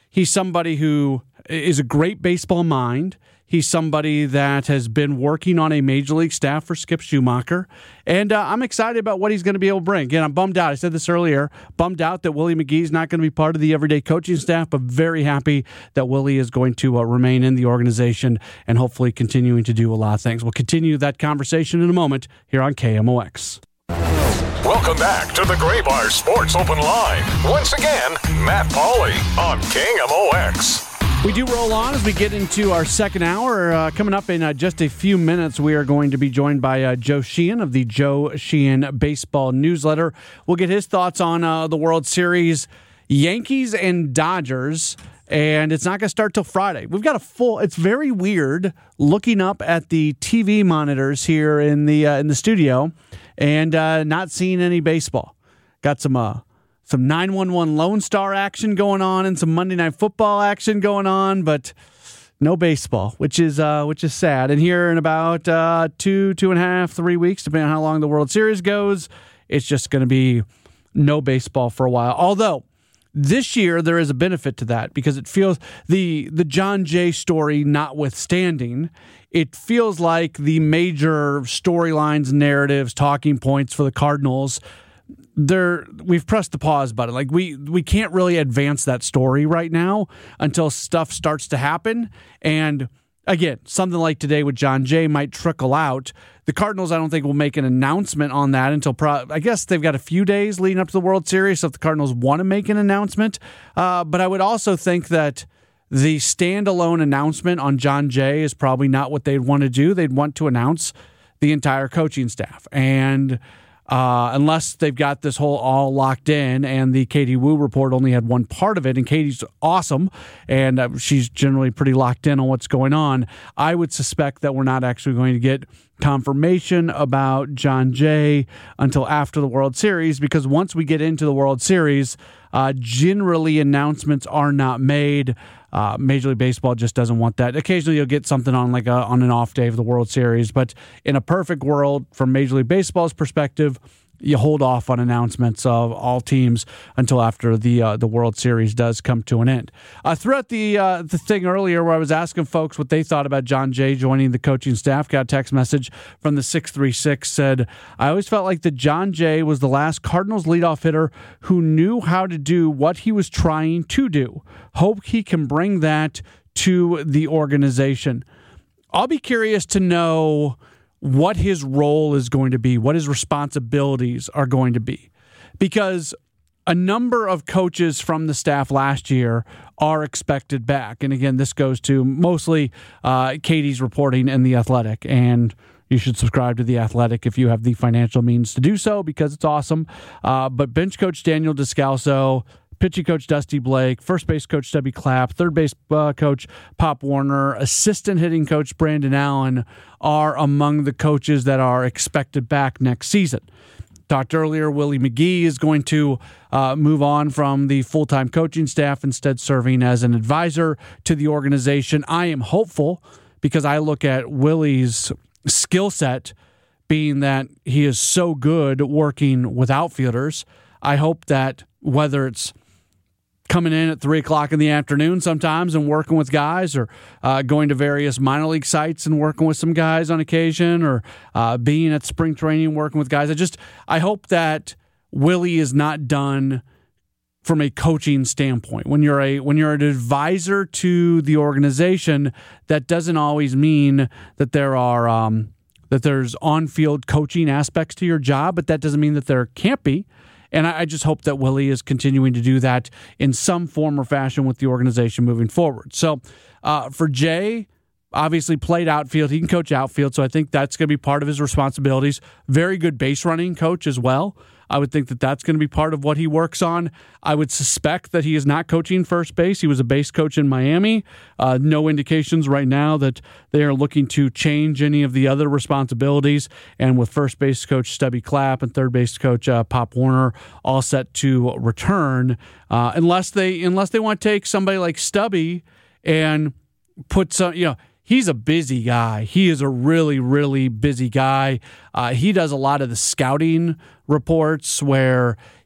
He's somebody who is a great baseball mind. He's somebody that has been working on a major league staff for Skip Schumacher, and uh, I'm excited about what he's going to be able to bring. Again, I'm bummed out. I said this earlier, bummed out that Willie McGee is not going to be part of the everyday coaching staff, but very happy that Willie is going to uh, remain in the organization and hopefully continuing to do a lot of things. We'll continue that conversation in a moment here on K M O X. Welcome back to the Graybar Sports Open Line. Once again, Matt Pauley on K M O X. We do roll on as we get into our second hour. Uh, coming up in uh, just a few minutes, we are going to be joined by uh, Joe Sheehan of the Joe Sheehan Baseball Newsletter. We'll get his thoughts on uh, the World Series, Yankees and Dodgers, and it's not going to start till Friday. We've got a full. It's very weird looking up at the T V monitors here in the uh, in the studio and uh, not seeing any baseball. Got some. Uh, Some nine one one Lone Star action going on and some Monday Night Football action going on, but no baseball, which is uh, which is sad. And here in about uh, two, two and a half, three weeks, depending on how long the World Series goes, it's just going to be no baseball for a while. Although this year there is a benefit to that because it feels the the John Jay story notwithstanding, it feels like the major storylines, narratives, talking points for the Cardinals. There, we've pressed the pause button. Like we, we can't really advance that story right now until stuff starts to happen. And again, something like today with John Jay might trickle out. The Cardinals, I don't think, will make an announcement on that until pro- I guess they've got a few days leading up to the World Series. So if the Cardinals want to make an announcement, uh, but I would also think that the standalone announcement on John Jay is probably not what they'd want to do. They'd want to announce the entire coaching staff and. Uh, unless they've got this whole all locked in, and the Katie Woo report only had one part of it, and Katie's awesome, and uh, she's generally pretty locked in on what's going on. I would suspect that we're not actually going to get confirmation about John Jay until after the World Series, because once we get into the World Series, uh, generally announcements are not made. Uh, Major League Baseball just doesn't want that. Occasionally you'll get something on like a, on an off day of the World Series, but in a perfect world, from Major League Baseball's perspective, you hold off on announcements of all teams until after the uh, the World Series does come to an end. Uh, throughout the uh, the thing earlier where I was asking folks what they thought about John Jay joining the coaching staff, got a text message from the six three six said, I always felt like that John Jay was the last Cardinals leadoff hitter who knew how to do what he was trying to do. Hope he can bring that to the organization. I'll be curious to know what his role is going to be, what his responsibilities are going to be. Because a number of coaches from the staff last year are expected back. And again, this goes to mostly uh, Katie's reporting in The Athletic. And you should subscribe to The Athletic if you have the financial means to do so, because it's awesome. Uh, but bench coach Daniel Descalso, pitching coach Dusty Blake, first base coach Stubby Clapp, third base uh, coach Pop Warner, assistant hitting coach Brandon Allen are among the coaches that are expected back next season. Talked earlier, Willie McGee is going to uh, move on from the full-time coaching staff, instead serving as an advisor to the organization. I am hopeful because I look at Willie's skill set being that he is so good working with outfielders. I hope that whether it's coming in at three o'clock in the afternoon sometimes and working with guys, or uh, going to various minor league sites and working with some guys on occasion, or uh, being at spring training working with guys. I just, I hope that Willie is not done from a coaching standpoint. When you're a when you're an advisor to the organization, that doesn't always mean that there are um, that there's on-field coaching aspects to your job, but that doesn't mean that there can't be. And I just hope that Willie is continuing to do that in some form or fashion with the organization moving forward. So uh, for Jay, obviously played outfield. He can coach outfield, so I think that's going to be part of his responsibilities. Very good base running coach as well. I would think that that's going to be part of what he works on. I would suspect that he is not coaching first base. He was a base coach in Miami. Uh, no indications right now that they are looking to change any of the other responsibilities. And with first base coach Stubby Clapp and third base coach uh, Pop Warner all set to return, uh, unless they unless they want to take somebody like Stubby and put some, you know, he's a busy guy. He is a really, really busy guy. Uh, he does a lot of the scouting reports where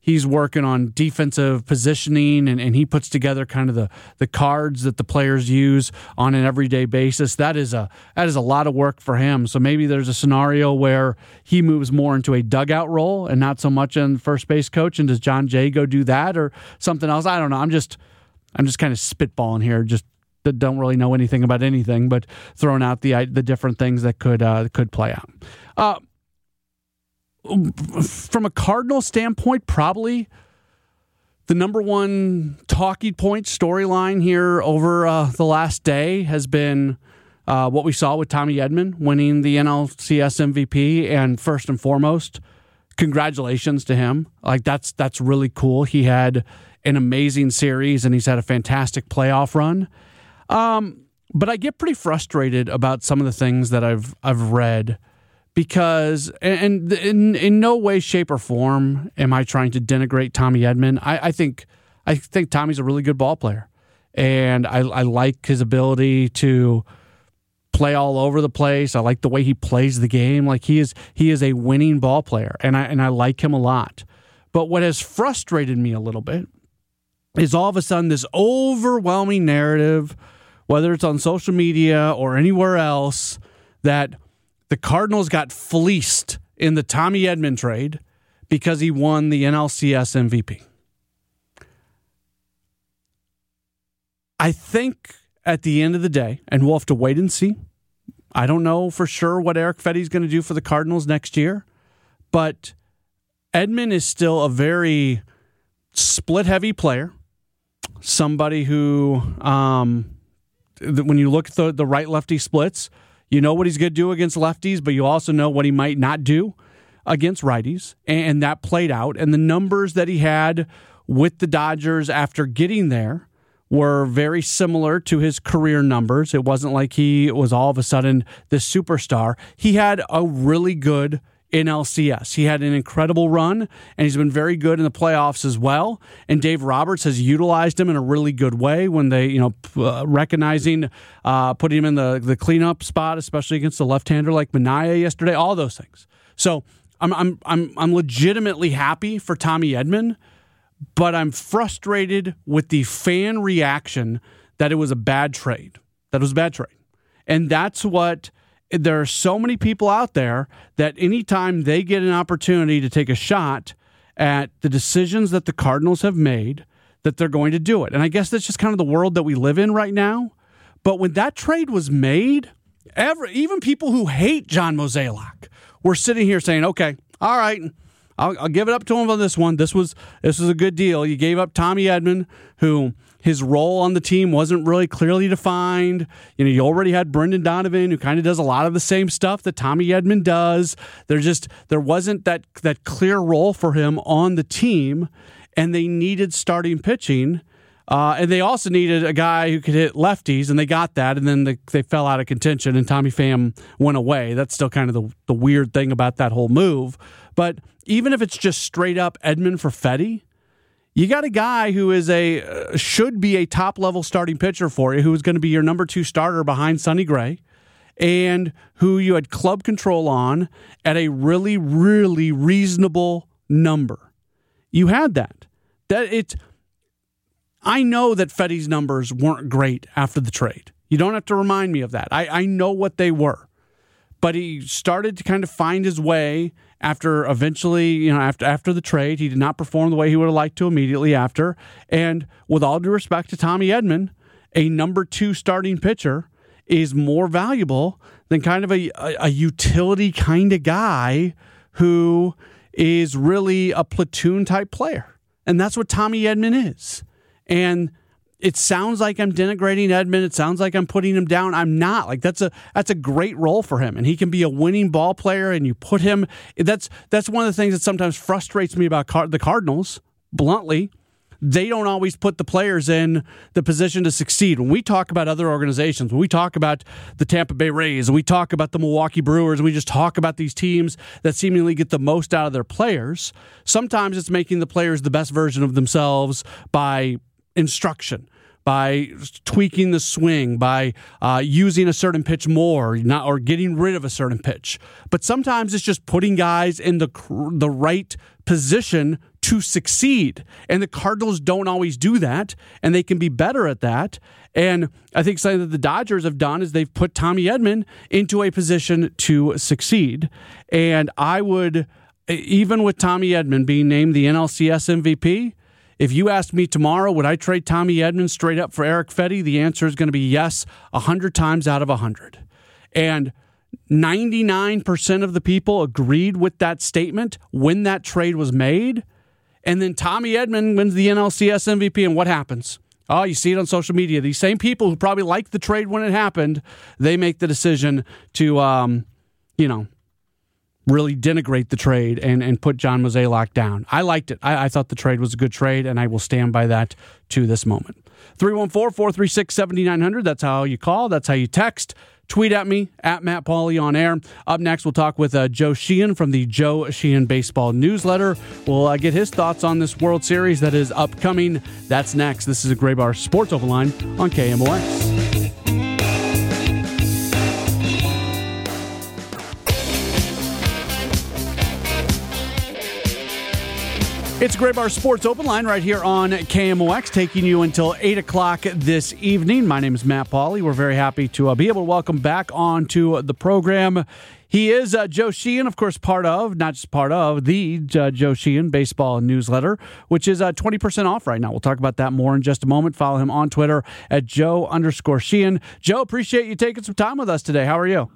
he's working on defensive positioning, and, and he puts together kind of the, the cards that the players use on an everyday basis. That is a that is a lot of work for him. So maybe there's a scenario where he moves more into a dugout role and not so much in first base coach. And does John Jay go do that or something else? I don't know. I'm just I'm just kind of spitballing here. Just don't really know anything about anything, but throwing out the the different things that could uh, could play out. Uh, from a Cardinal standpoint, probably the number one talking point storyline here over uh, the last day has been uh, what we saw with Tommy Edman winning the N L C S M V P, and first and foremost, congratulations to him. Like that's that's really cool. He had an amazing series, and he's had a fantastic playoff run. Um, but I get pretty frustrated about some of the things that I've I've read because, and in in no way, shape, or form am I trying to denigrate Tommy Edman. I, I think I think Tommy's a really good ball player, and I, I like his ability to play all over the place. I like the way he plays the game. Like he is he is a winning ball player, and I and I like him a lot. But what has frustrated me a little bit is all of a sudden this overwhelming narrative, whether it's on social media or anywhere else, that the Cardinals got fleeced in the Tommy Edman trade because he won the N L C S M V P. I think at the end of the day, and we'll have to wait and see, I don't know for sure what Eric Fetty's going to do for the Cardinals next year, but Edman is still a very split-heavy player. Somebody who, um, when you look at the, the right-lefty splits, you know what he's going to do against lefties, but you also know what he might not do against righties. And that played out. And the numbers that he had with the Dodgers after getting there were very similar to his career numbers. It wasn't like he was all of a sudden this superstar. He had a really good N L C S. He had an incredible run, and he's been very good in the playoffs as well. And Dave Roberts has utilized him in a really good way when they, you know, uh, recognizing, uh, putting him in the, the cleanup spot, especially against the left-hander like Minaya yesterday. All those things. So I'm I'm I'm I'm legitimately happy for Tommy Edman, but I'm frustrated with the fan reaction that it was a bad trade. That it was a bad trade, and that's what. There are so many people out there that anytime they get an opportunity to take a shot at the decisions that the Cardinals have made, that they're going to do it. And I guess that's just kind of the world that we live in right now. But when that trade was made, ever, even people who hate John Mozeliak were sitting here saying, okay, all right, I'll, I'll give it up to him on this one. This was this was a good deal. You gave up Tommy Edman, who his role on the team wasn't really clearly defined. You know, you already had Brendan Donovan, who kind of does a lot of the same stuff that Tommy Edman does. There just there wasn't that that clear role for him on the team, and they needed starting pitching. Uh, and they also needed a guy who could hit lefties, and they got that, and then they, they fell out of contention, and Tommy Pham went away. That's still kind of the, the weird thing about that whole move. But even if it's just straight up Edman for Fetty, you got a guy who is a uh, should be a top-level starting pitcher for you, who is going to be your number two starter behind Sonny Gray, and who you had club control on at a really, really reasonable number. You had that. That it's... I know that Fetty's numbers weren't great after the trade. You don't have to remind me of that. I, I know what they were. But he started to kind of find his way after eventually, you know, after after the trade. He did not perform the way he would have liked to immediately after. And with all due respect to Tommy Edman, a number two starting pitcher is more valuable than kind of a, a, a utility kind of guy who is really a platoon type player. And that's what Tommy Edman is. And it sounds like I'm denigrating Edman. It sounds like I'm putting him down. I'm not. Like that's a that's a great role for him, and he can be a winning ball player. And you put him. That's that's one of the things that sometimes frustrates me about Car- the Cardinals. Bluntly, they don't always put the players in the position to succeed. When we talk about other organizations, when we talk about the Tampa Bay Rays, and we talk about the Milwaukee Brewers, and we just talk about these teams that seemingly get the most out of their players, sometimes it's making the players the best version of themselves by instruction, by tweaking the swing, by uh, using a certain pitch more, not or getting rid of a certain pitch. But sometimes it's just putting guys in the the right position to succeed. And the Cardinals don't always do that, and they can be better at that. And I think something that the Dodgers have done is they've put Tommy Edman into a position to succeed. And I would, even with Tommy Edman being named the N L C S M V P, if you asked me tomorrow, would I trade Tommy Edman straight up for Erick Fedde? The answer is going to be yes, one hundred times out of one hundred. And ninety-nine percent of the people agreed with that statement when that trade was made. And then Tommy Edman wins the N L C S M V P, and what happens? Oh, you see it on social media. These same people who probably liked the trade when it happened, they make the decision to, um, you know, really denigrate the trade and, and put John Mozeliak down. I liked it. I, I thought the trade was a good trade, and I will stand by that to this moment. three one four, four three six, seven nine zero zero. That's how you call. That's how you text. Tweet at me, at Matt Pauley on air. Up next, we'll talk with uh, Joe Sheehan from the Joe Sheehan Baseball Newsletter. We'll uh, get his thoughts on this World Series that is upcoming. That's next. This is a Gray Bar Sports Open Line on K M O X. It's Gray Bar Sports Open Line right here on K M O X, taking you until eight o'clock this evening. My name is Matt Pauley. We're very happy to uh, be able to welcome back onto the program. He is uh, Joe Sheehan, of course, part of, not just part of, the uh, Joe Sheehan Baseball Newsletter, which is uh, twenty percent off right now. We'll talk about that more in just a moment. Follow him on Twitter at Joe underscore Sheehan. Joe, appreciate you taking some time with us today. How are you?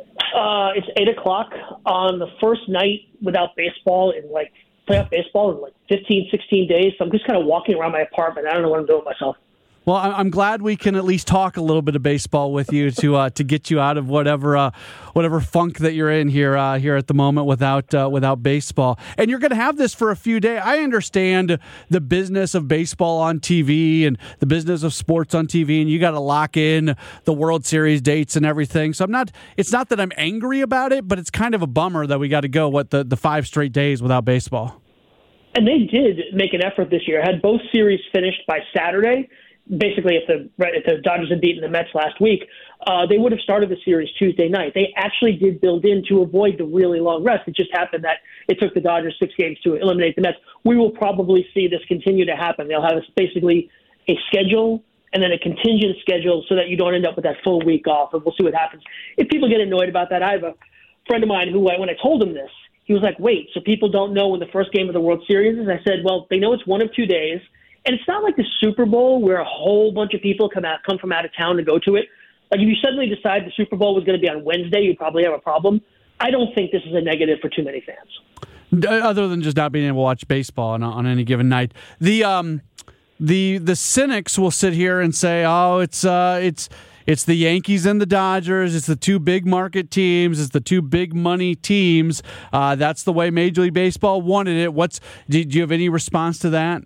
Uh, it's eight o'clock on the first night without baseball in like playoff baseball in like fifteen, sixteen days. So I'm just kind of walking around my apartment. I don't know what I'm doing with myself. Well, I'm glad we can at least talk a little bit of baseball with you to uh, to get you out of whatever uh, whatever funk that you're in here uh, here at the moment without uh, without baseball. And you're going to have this for a few days. I understand the business of baseball on T V and the business of sports on T V, and you got to lock in the World Series dates and everything. So I'm not. It's not that I'm angry about it, but it's kind of a bummer that we got to go what the, the five straight days without baseball. And they did make an effort this year. Had both series finished by Saturday. Basically, if the if the Dodgers had beaten the Mets last week, uh, they would have started the series Tuesday night. They actually did build in to avoid the really long rest. It just happened that it took the Dodgers six games to eliminate the Mets. We will probably see this continue to happen. They'll have basically a schedule and then a contingent schedule so that you don't end up with that full week off, and we'll see what happens. If people get annoyed about that, I have a friend of mine who, I, when I told him this, he was like, wait, so people don't know when the first game of the World Series is? I said, well, they know it's one of two days. And it's not like the Super Bowl where a whole bunch of people come out, come from out of town to go to it. Like if you suddenly decide the Super Bowl was going to be on Wednesday, you'd probably have a problem. I don't think this is a negative for too many fans. Other than just not being able to watch baseball on, on any given night. The um, the the cynics will sit here and say, oh, it's uh, it's it's the Yankees and the Dodgers. It's the two big market teams. It's the two big money teams. Uh, that's the way Major League Baseball wanted it. What's do, do you have any response to that?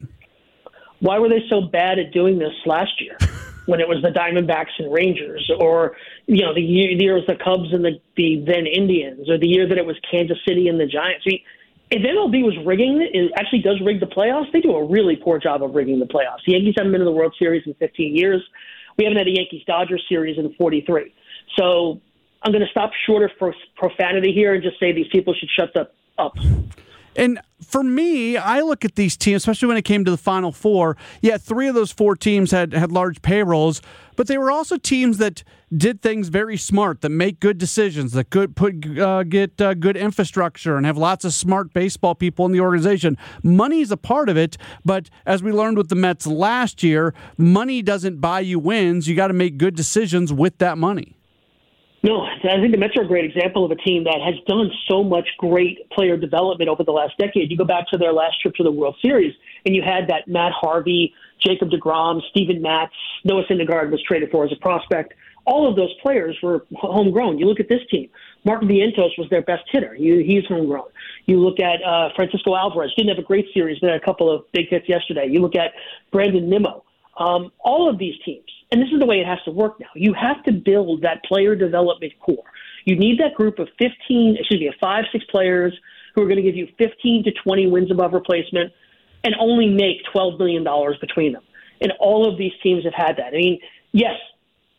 Why were they so bad at doing this last year when it was the Diamondbacks and Rangers, or, you know, the year, the year it was the Cubs and the, the then Indians, or the year that it was Kansas City and the Giants? I mean, if M L B was rigging, it actually does rig the playoffs. They do a really poor job of rigging the playoffs. The Yankees haven't been to the World Series in fifteen years. We haven't had a Yankees-Dodgers series in forty-three. So I'm going to stop short of profanity here and just say these people should shut the up. And for me, I look at these teams, especially when it came to the Final Four. Yeah, three of those four teams had, had large payrolls, but they were also teams that did things very smart, that make good decisions, that could put uh, get uh, good infrastructure and have lots of smart baseball people in the organization. Money is a part of it, but as we learned with the Mets last year, money doesn't buy you wins. You got to make good decisions with that money. No, I think the Mets are a great example of a team that has done so much great player development over the last decade. You go back to their last trip to the World Series, and you had that Matt Harvey, Jacob deGrom, Steven Matz, Noah Syndergaard was traded for as a prospect. All of those players were homegrown. You look at this team. Mark Vientos was their best hitter. He, he's homegrown. You look at uh, Francisco Alvarez. Didn't have a great series, but had a couple of big hits yesterday. You look at Brandon Nimmo. Um, all of these teams. And this is the way it has to work now. You have to build that player development core. You need that group of fifteen, excuse me, five, six players who are going to give you fifteen to twenty wins above replacement and only make twelve million dollars between them. And all of these teams have had that. I mean, yes, they're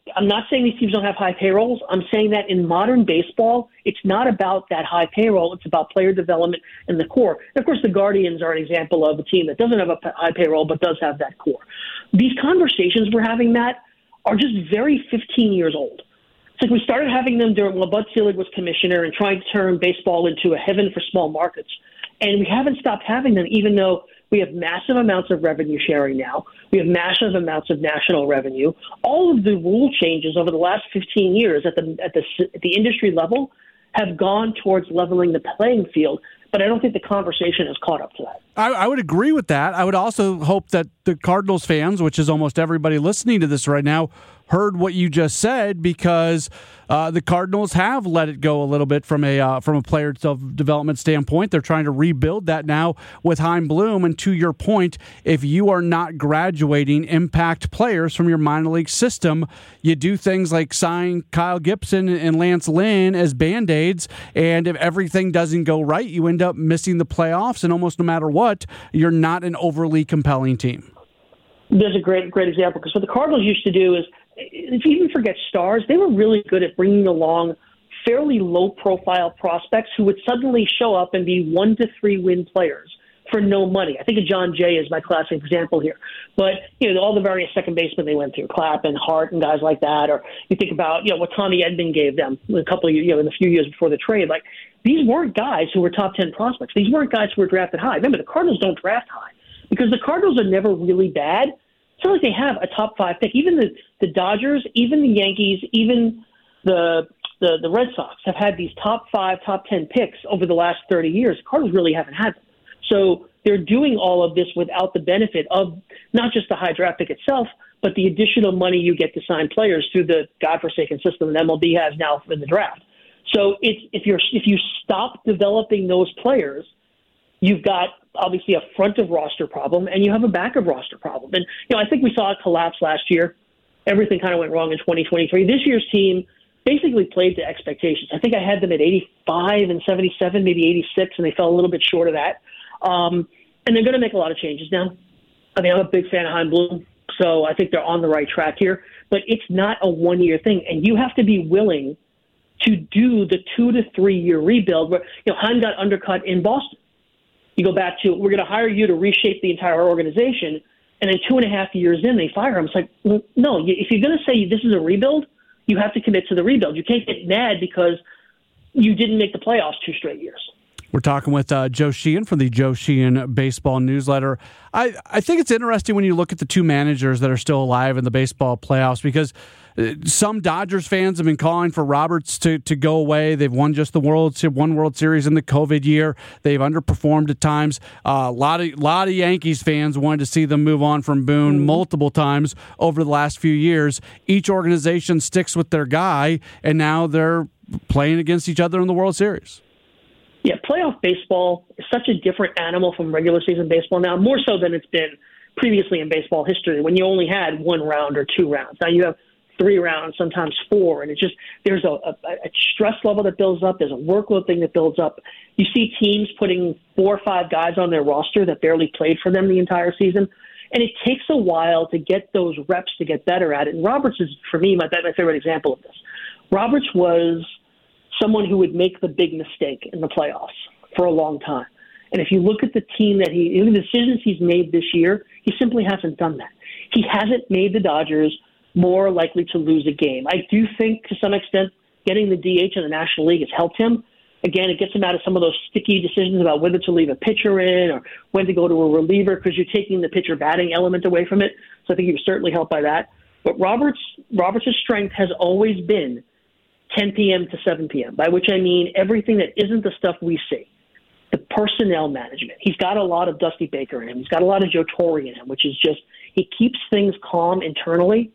I'm not saying these teams don't have high payrolls. I'm saying that in modern baseball, it's not about that high payroll. It's about player development and the core. And of course, the Guardians are an example of a team that doesn't have a high payroll but does have that core. These conversations we're having, Matt, are just very fifteen years old. It's like we started having them during while Bud Selig was commissioner and trying to turn baseball into a heaven for small markets. And we haven't stopped having them, even though we have massive amounts of revenue sharing now. We have massive amounts of national revenue. All of the rule changes over the last fifteen years at the at the at the industry level have gone towards leveling the playing field. But I don't think the conversation has caught up to that. I, I would agree with that. I would also hope that the Cardinals fans, which is almost everybody listening to this right now, heard what you just said, because uh, the Cardinals have let it go a little bit from a uh, from a player development standpoint. They're trying to rebuild that now with Chaim Bloom. And to your point, if you are not graduating impact players from your minor league system, you do things like sign Kyle Gibson and Lance Lynn as Band-Aids. And if everything doesn't go right, you end up missing the playoffs. And almost no matter what, you're not an overly compelling team. There's a great, great example, because what the Cardinals used to do is, if you even forget stars, they were really good at bringing along fairly low-profile prospects who would suddenly show up and be one to three win players for no money. I think of John Jay as my classic example here. But you know, all the various second basemen they went through, Clapp and Hart and guys like that, or you think about you know what Tommy Edman gave them a couple of you know in a few years before the trade. Like these weren't guys who were top ten prospects. These weren't guys who were drafted high. Remember, the Cardinals don't draft high because the Cardinals are never really bad. It's not like they have a top five pick. Even the, the Dodgers, even the Yankees, even the, the the Red Sox have had these top five, top ten picks over the last thirty years. The Cardinals really haven't had them. So they're doing all of this without the benefit of not just the high draft pick itself, but the additional money you get to sign players through the godforsaken system that M L B has now in the draft. So it's, if you're if you stop developing those players, you've got obviously a front of roster problem and you have a back of roster problem. And, you know, I think we saw it collapse last year. Everything kind of went wrong in twenty twenty-three. This year's team basically played to expectations. I think I had them at eighty-five and seventy-seven, maybe eighty-six, and they fell a little bit short of that. Um, and they're going to make a lot of changes now. I mean, I'm a big fan of Chaim Bloom, so I think they're on the right track here. But it's not a one-year thing, and you have to be willing to do the two to three-year rebuild. Where, you know, Chaim got undercut in Boston. You go back to, we're going to hire you to reshape the entire organization, and then two and a half years in, they fire him. It's like, well, no, if you're going to say this is a rebuild, you have to commit to the rebuild. You can't get mad because you didn't make the playoffs two straight years. We're talking with uh, Joe Sheehan from the Joe Sheehan Baseball Newsletter. I, I think it's interesting when you look at the two managers that are still alive in the baseball playoffs, because some Dodgers fans have been calling for Roberts to, to go away. They've won just the World one World Series in the COVID year. They've underperformed at times. Uh, a lot of lot of Yankees fans wanted to see them move on from Boone mm-hmm. multiple times over the last few years. Each organization sticks with their guy, and now they're playing against each other in the World Series. Yeah, playoff baseball is such a different animal from regular season baseball now, more so than it's been previously in baseball history when you only had one round or two rounds. Now you have three rounds, sometimes four, and it's just there's a, a, a stress level that builds up. There's a workload thing that builds up. You see teams putting four or five guys on their roster that barely played for them the entire season, and it takes a while to get those reps to get better at it. And Roberts is, for me, my, my favorite example of this. Roberts was someone who would make the big mistake in the playoffs for a long time. And if you look at the team that he, the decisions he's made this year, he simply hasn't done that. He hasn't made the Dodgers more likely to lose a game. I do think to some extent getting the D H in the National League has helped him. Again, it gets him out of some of those sticky decisions about whether to leave a pitcher in or when to go to a reliever, because you're taking the pitcher batting element away from it. So I think he was certainly helped by that. But Roberts, Roberts' strength has always been ten p.m. to seven p.m., by which I mean everything that isn't the stuff we see. The personnel management. He's got a lot of Dusty Baker in him. He's got a lot of Joe Torre in him, which is just he keeps things calm internally.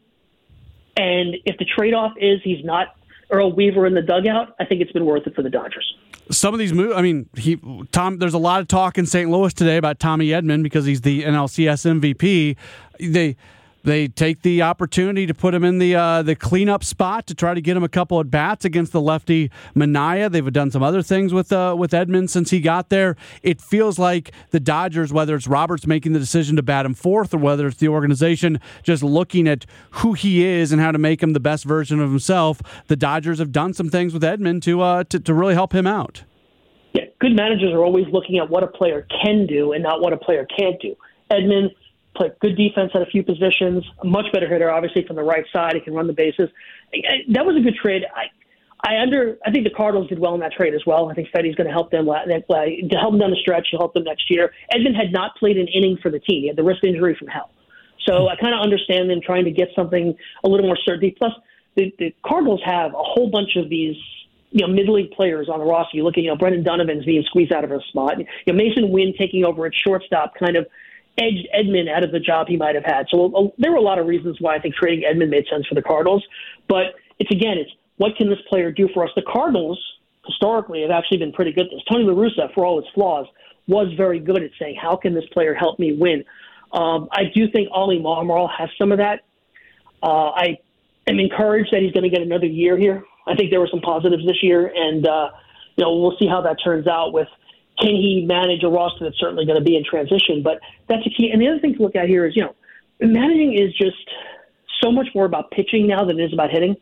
And if the trade-off is he's not Earl Weaver in the dugout, I think it's been worth it for the Dodgers. Some of these moves, I mean, he Tom. There's a lot of talk in Saint Louis today about Tommy Edman because he's the N L C S M V P. They They take the opportunity to put him in the uh, the cleanup spot to try to get him a couple at bats against the lefty Manaea. They've done some other things with uh, with Edman since he got there. It feels like the Dodgers, whether it's Roberts making the decision to bat him fourth or whether it's the organization just looking at who he is and how to make him the best version of himself, the Dodgers have done some things with Edman to uh, to, to really help him out. Yeah, good managers are always looking at what a player can do and not what a player can't do. Edman played good defense at a few positions, a much better hitter, obviously, from the right side. He can run the bases. That was a good trade. I I under I think the Cardinals did well in that trade as well. I think Feddy's going to help them to help them down the stretch. He'll help them next year. Edman had not played an inning for the team. He had the wrist injury from hell. So I kind of understand them trying to get something a little more certainty. Plus, the, the Cardinals have a whole bunch of these you know, mid-league players on the roster. You look at, you know, Brendan Donovan's being squeezed out of a spot. You know, Mason Wynn taking over at shortstop kind of edged Edman out of the job he might have had. So uh, there were a lot of reasons why I think trading Edman made sense for the Cardinals. But it's, again, it's what can this player do for us? The Cardinals, historically, have actually been pretty good at this. Tony La Russa, for all his flaws, was very good at saying, how can this player help me win? Um, I do think Ollie Marmol has some of that. Uh, I am encouraged that he's going to get another year here. I think there were some positives this year, and uh, you know we'll see how that turns out with can he manage a roster that's certainly going to be in transition. But that's a key. And the other thing to look at here is, you know, managing is just so much more about pitching now than it is about hitting.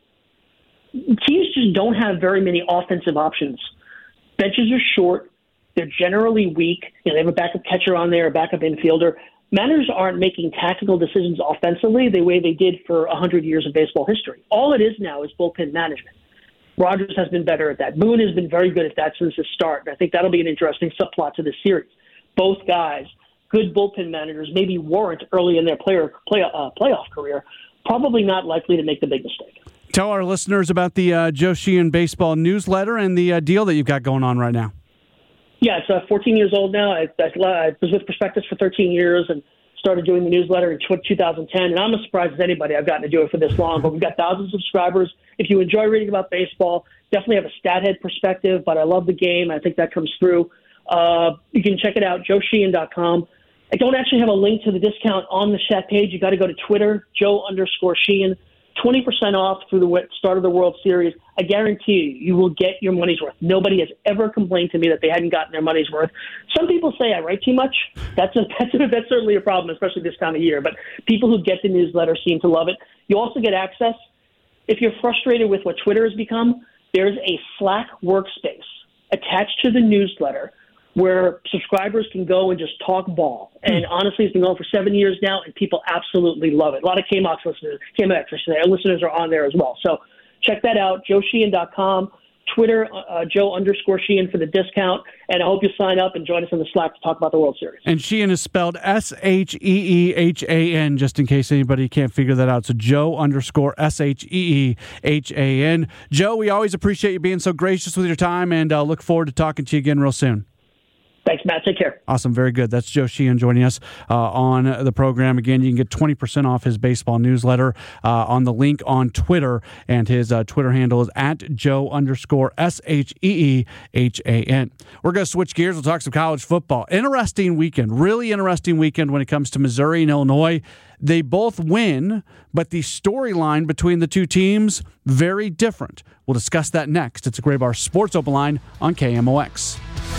Teams just don't have very many offensive options. Benches are short. They're generally weak. You know, they have a backup catcher on there, a backup infielder. Managers aren't making tactical decisions offensively the way they did for one hundred years of baseball history. All it is now is bullpen management. Rogers has been better at that. Boone has been very good at that since the start. And I think that'll be an interesting subplot to this series. Both guys, good bullpen managers, maybe Warrant early in their player play, uh, playoff career, probably not likely to make the big mistake. Tell our listeners about the uh, Joe Sheehan Baseball newsletter and the uh, deal that you've got going on right now. Yeah, it's uh, fourteen years old now. I, I, I was with Prospectus for thirteen years and started doing the newsletter in two thousand ten. And I'm as surprised as anybody I've gotten to do it for this long. But we've got thousands of subscribers. If you enjoy reading about baseball, definitely have a stat head perspective. But I love the game. I think that comes through. Uh, you can check it out, joe sheehan dot com. I don't actually have a link to the discount on the chat page. You got to go to Twitter, Joe underscore Sheehan. twenty percent off through the start of the World Series. I guarantee you, you will get your money's worth. Nobody has ever complained to me that they hadn't gotten their money's worth. Some people say I write too much. That's a, that's, a, that's certainly a problem, especially this time of year. But people who get the newsletter seem to love it. You also get access. If you're frustrated with what Twitter has become, there's a Slack workspace attached to the newsletter where subscribers can go and just talk ball. And honestly, it's been going for seven years now, and people absolutely love it. A lot of K M O X listeners, K M O X, I should say, our listeners are on there as well. So check that out, joe sheehan dot com, Twitter, uh, Joe underscore Sheehan for the discount, and I hope you sign up and join us in the Slack to talk about the World Series. And Sheehan is spelled S H E E H A N, just in case anybody can't figure that out. So Joe underscore S H E E H A N. Joe, we always appreciate you being so gracious with your time, and uh, look forward to talking to you again real soon. Thanks, Matt. Take care. Awesome. Very good. That's Joe Sheehan joining us uh, on the program. Again, you can get twenty percent off his baseball newsletter uh, on the link on Twitter, and his uh, Twitter handle is at Joe underscore S H E E H A N. We're going to switch gears. We'll talk some college football. Interesting weekend. Really interesting weekend when it comes to Missouri and Illinois. They both win, but the storyline between the two teams, very different. We'll discuss that next. It's a Graybar Sports Open Line on K M O X.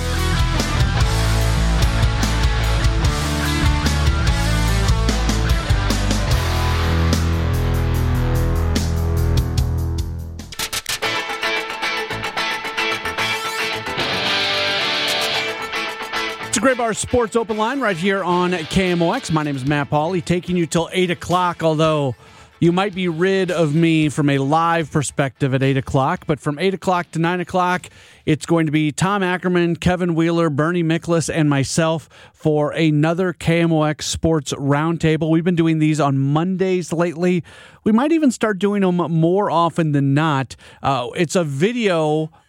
Graybar Sports Open Line right here on K M O X. My name is Matt Pauley, taking you till eight o'clock, although you might be rid of me from a live perspective at eight o'clock, but from eight o'clock to nine o'clock, it's going to be Tom Ackerman, Kevin Wheeler, Bernie Miklas, and myself for another K M O X Sports Roundtable. We've been doing these on Mondays lately. We might even start doing them more often than not. Uh, it's a video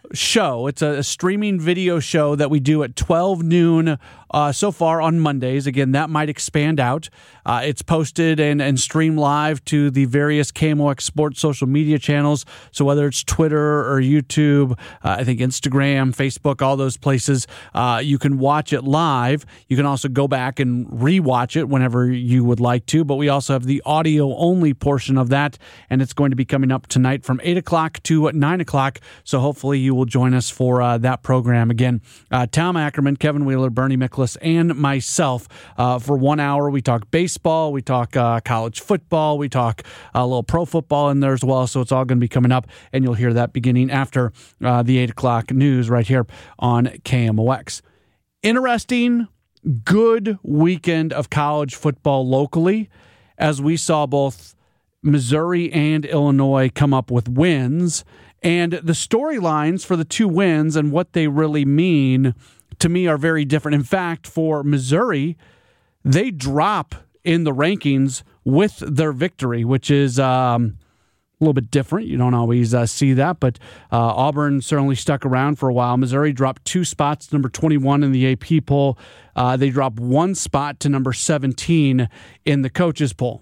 show. It's a, a streaming video show that we do at twelve noon uh, so far on Mondays. Again, that might expand out. Uh, it's posted and, and streamed live to the various K M O X Sports social media channels. So whether it's Twitter or YouTube, uh, I think Instagram, Facebook, all those places, uh, you can watch it live. You can also go back and rewatch it whenever you would like to. But we also have the audio-only portion of that, and it's going to be coming up tonight from eight o'clock to nine o'clock. So hopefully you will join us for uh, that program. Again, uh, Tom Ackerman, Kevin Wheeler, Bernie Miklasz, and myself. Uh, for one hour, we talk baseball, we talk uh, college football, we talk a little pro football in there as well. So it's all going to be coming up, and you'll hear that beginning after uh, the eight o'clock news right here on K M O X. Interesting, good weekend of college football locally, as we saw both Missouri and Illinois come up with wins. And the storylines for the two wins and what they really mean to me are very different. In fact, for Missouri, they drop in the rankings with their victory, which is um, a little bit different. You don't always uh, see that, but uh, Auburn certainly stuck around for a while. Missouri dropped two spots, number twenty-one in the A P poll. Uh, they dropped one spot to number seventeen in the coaches poll.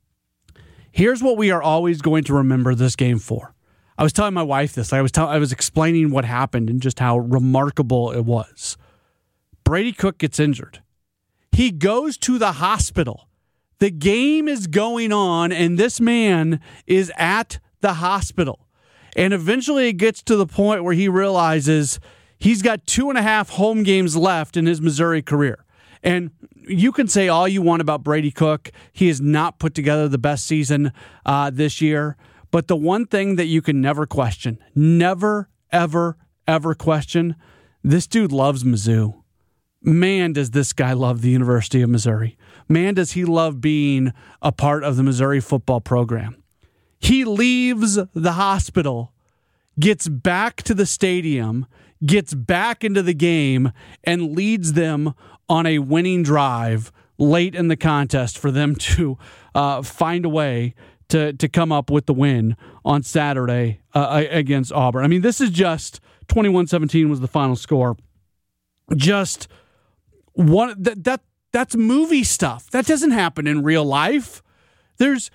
Here's what we are always going to remember this game for. I was telling my wife this. I was tell, I was explaining what happened and just how remarkable it was. Brady Cook gets injured. He goes to the hospital. The game is going on, and this man is at the hospital. And eventually it gets to the point where he realizes he's got two and a half home games left in his Missouri career. And you can say all you want about Brady Cook. He has not put together the best season uh, this year. But the one thing that you can never question, never, ever, ever question, this dude loves Mizzou. Man, does this guy love the University of Missouri. Man, does he love being a part of the Missouri football program. He leaves the hospital, gets back to the stadium, gets back into the game, and leads them on a winning drive late in the contest for them to uh, find a way to to come up with the win on Saturday uh, against Auburn. I mean, this is just twenty-one seventeen was the final score. Just one that that that's movie stuff. That doesn't happen in real life. There's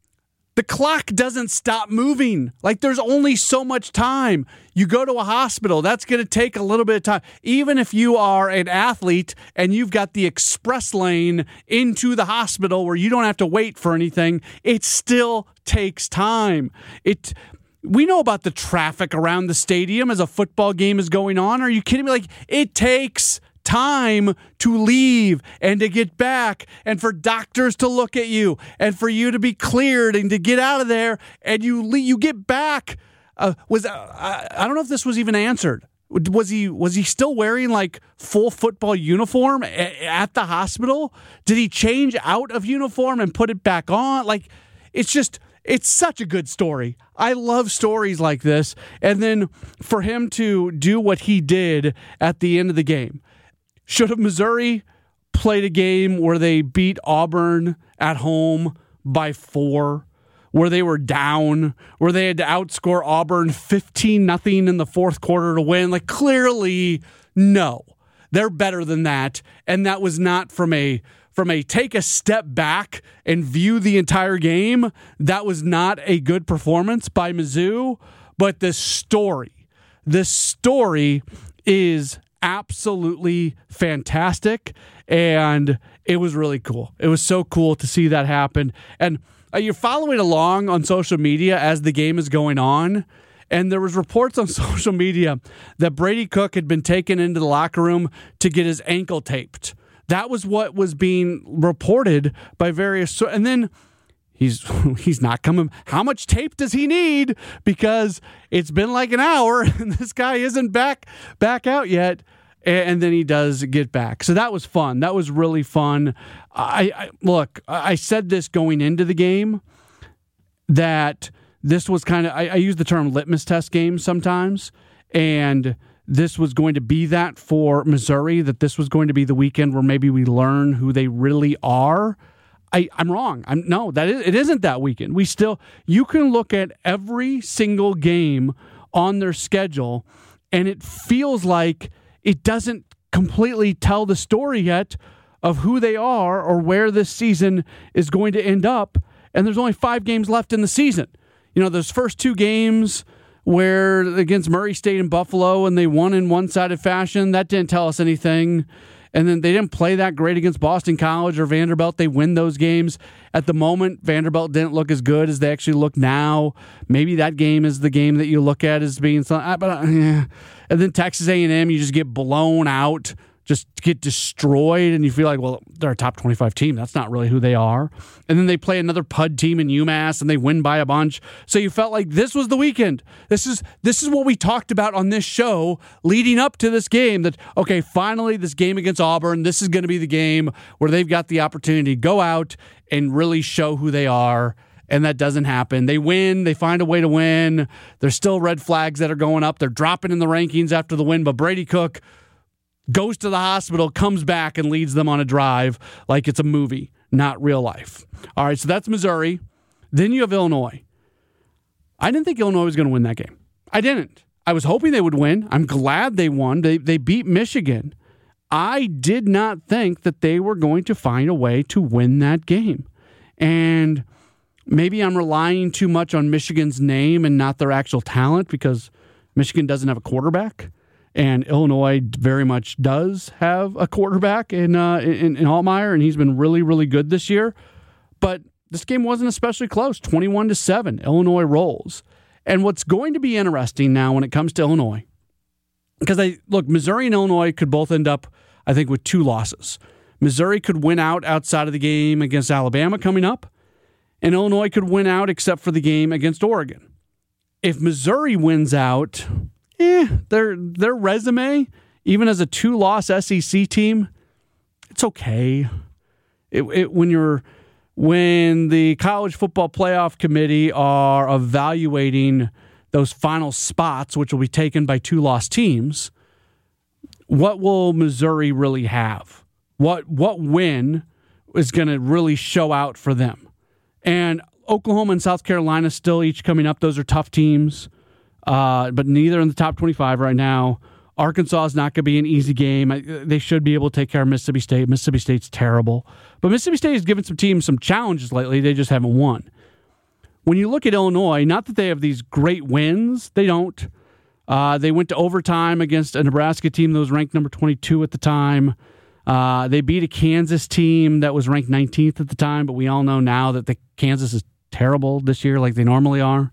the clock doesn't stop moving. Like, there's only so much time. You go to a hospital, that's going to take a little bit of time. Even if you are an athlete and you've got the express lane into the hospital where you don't have to wait for anything, it still takes time. It we know about the traffic around the stadium as a football game is going on. Are you kidding me? Like, it takes time to leave and to get back and for doctors to look at you and for you to be cleared and to get out of there, and you leave, you get back. Uh, was uh, I, I don't know if this was even answered. Was he was he still wearing like full football uniform a, at the hospital? Did he change out of uniform and put it back on? Like, it's just it's such a good story. I love stories like this. And then for him to do what he did at the end of the game. Should have Missouri played a game where they beat Auburn at home by four, where they were down, where they had to outscore Auburn fifteen nothing in the fourth quarter to win? Like, clearly, no. They're better than that. And that was not from a from a take a step back and view the entire game. That was not a good performance by Mizzou. But the story, the story is absolutely fantastic, and it was really cool. It was so cool to see that happen. And uh, you're following along on social media as the game is going on, and there was reports on social media that Brady Cook had been taken into the locker room to get his ankle taped. That was what was being reported by various, and then He's he's not coming. How much tape does he need? Because it's been like an hour and this guy isn't back back out yet. And then he does get back. So that was fun. That was really fun. I, I look, I said this going into the game that this was kind of, I, I use the term litmus test game sometimes. And this was going to be that for Missouri, that this was going to be the weekend where maybe we learn who they really are. I, I'm wrong. I'm no, that is, it isn't that weekend. We still, you can look at every single game on their schedule and it feels like it doesn't completely tell the story yet of who they are or where this season is going to end up. And there's only five games left in the season. You know, those first two games where against Murray State and Buffalo, and they won in one-sided fashion, that didn't tell us anything. And then they didn't play that great against Boston College or Vanderbilt. They win those games. At the moment, Vanderbilt didn't look as good as they actually look now. Maybe that game is the game that you look at as being something. But, uh, yeah. And then Texas A and M, you just get blown out, just get destroyed, and you feel like, well, they're a top twenty-five team. That's not really who they are. And then they play another P U D team in UMass, and they win by a bunch. So you felt like this was the weekend. This is this is what we talked about on this show leading up to this game, that, okay, finally this game against Auburn, this is going to be the game where they've got the opportunity to go out and really show who they are. And that doesn't happen. They win. They find a way to win. There's still red flags that are going up. They're dropping in the rankings after the win, but Brady Cook goes to the hospital, comes back, and leads them on a drive like it's a movie, not real life. All right, so that's Missouri. Then you have Illinois. I didn't think Illinois was going to win that game. I didn't. I was hoping they would win. I'm glad they won. They they beat Michigan. I did not think that they were going to find a way to win that game. And maybe I'm relying too much on Michigan's name and not their actual talent, because Michigan doesn't have a quarterback. And Illinois very much does have a quarterback in, uh, in in Altmaier, and he's been really, really good this year. But this game wasn't especially close, twenty-one to seven. Illinois rolls. And what's going to be interesting now when it comes to Illinois, because I look, Missouri and Illinois could both end up, I think, with two losses. Missouri could win out outside of the game against Alabama coming up, and Illinois could win out except for the game against Oregon. If Missouri wins out, Eh, their their resume, even as a two-loss S E C team, it's okay. It, it when you're when the College Football Playoff Committee are evaluating those final spots, which will be taken by two-loss teams, what will Missouri really have? What what win is going to really show out for them? And Oklahoma and South Carolina still each coming up. Those are tough teams. Uh, but neither in the top twenty-five right now. Arkansas is not going to be an easy game. I, they should be able to take care of Mississippi State. Mississippi State's terrible. But Mississippi State has given some teams some challenges lately. They just haven't won. When you look at Illinois, not that they have these great wins. They don't. Uh, they went to overtime against a Nebraska team that was ranked number twenty-two at the time. Uh, they beat a Kansas team that was ranked nineteenth at the time, but we all know now that the Kansas is terrible this year like they normally are.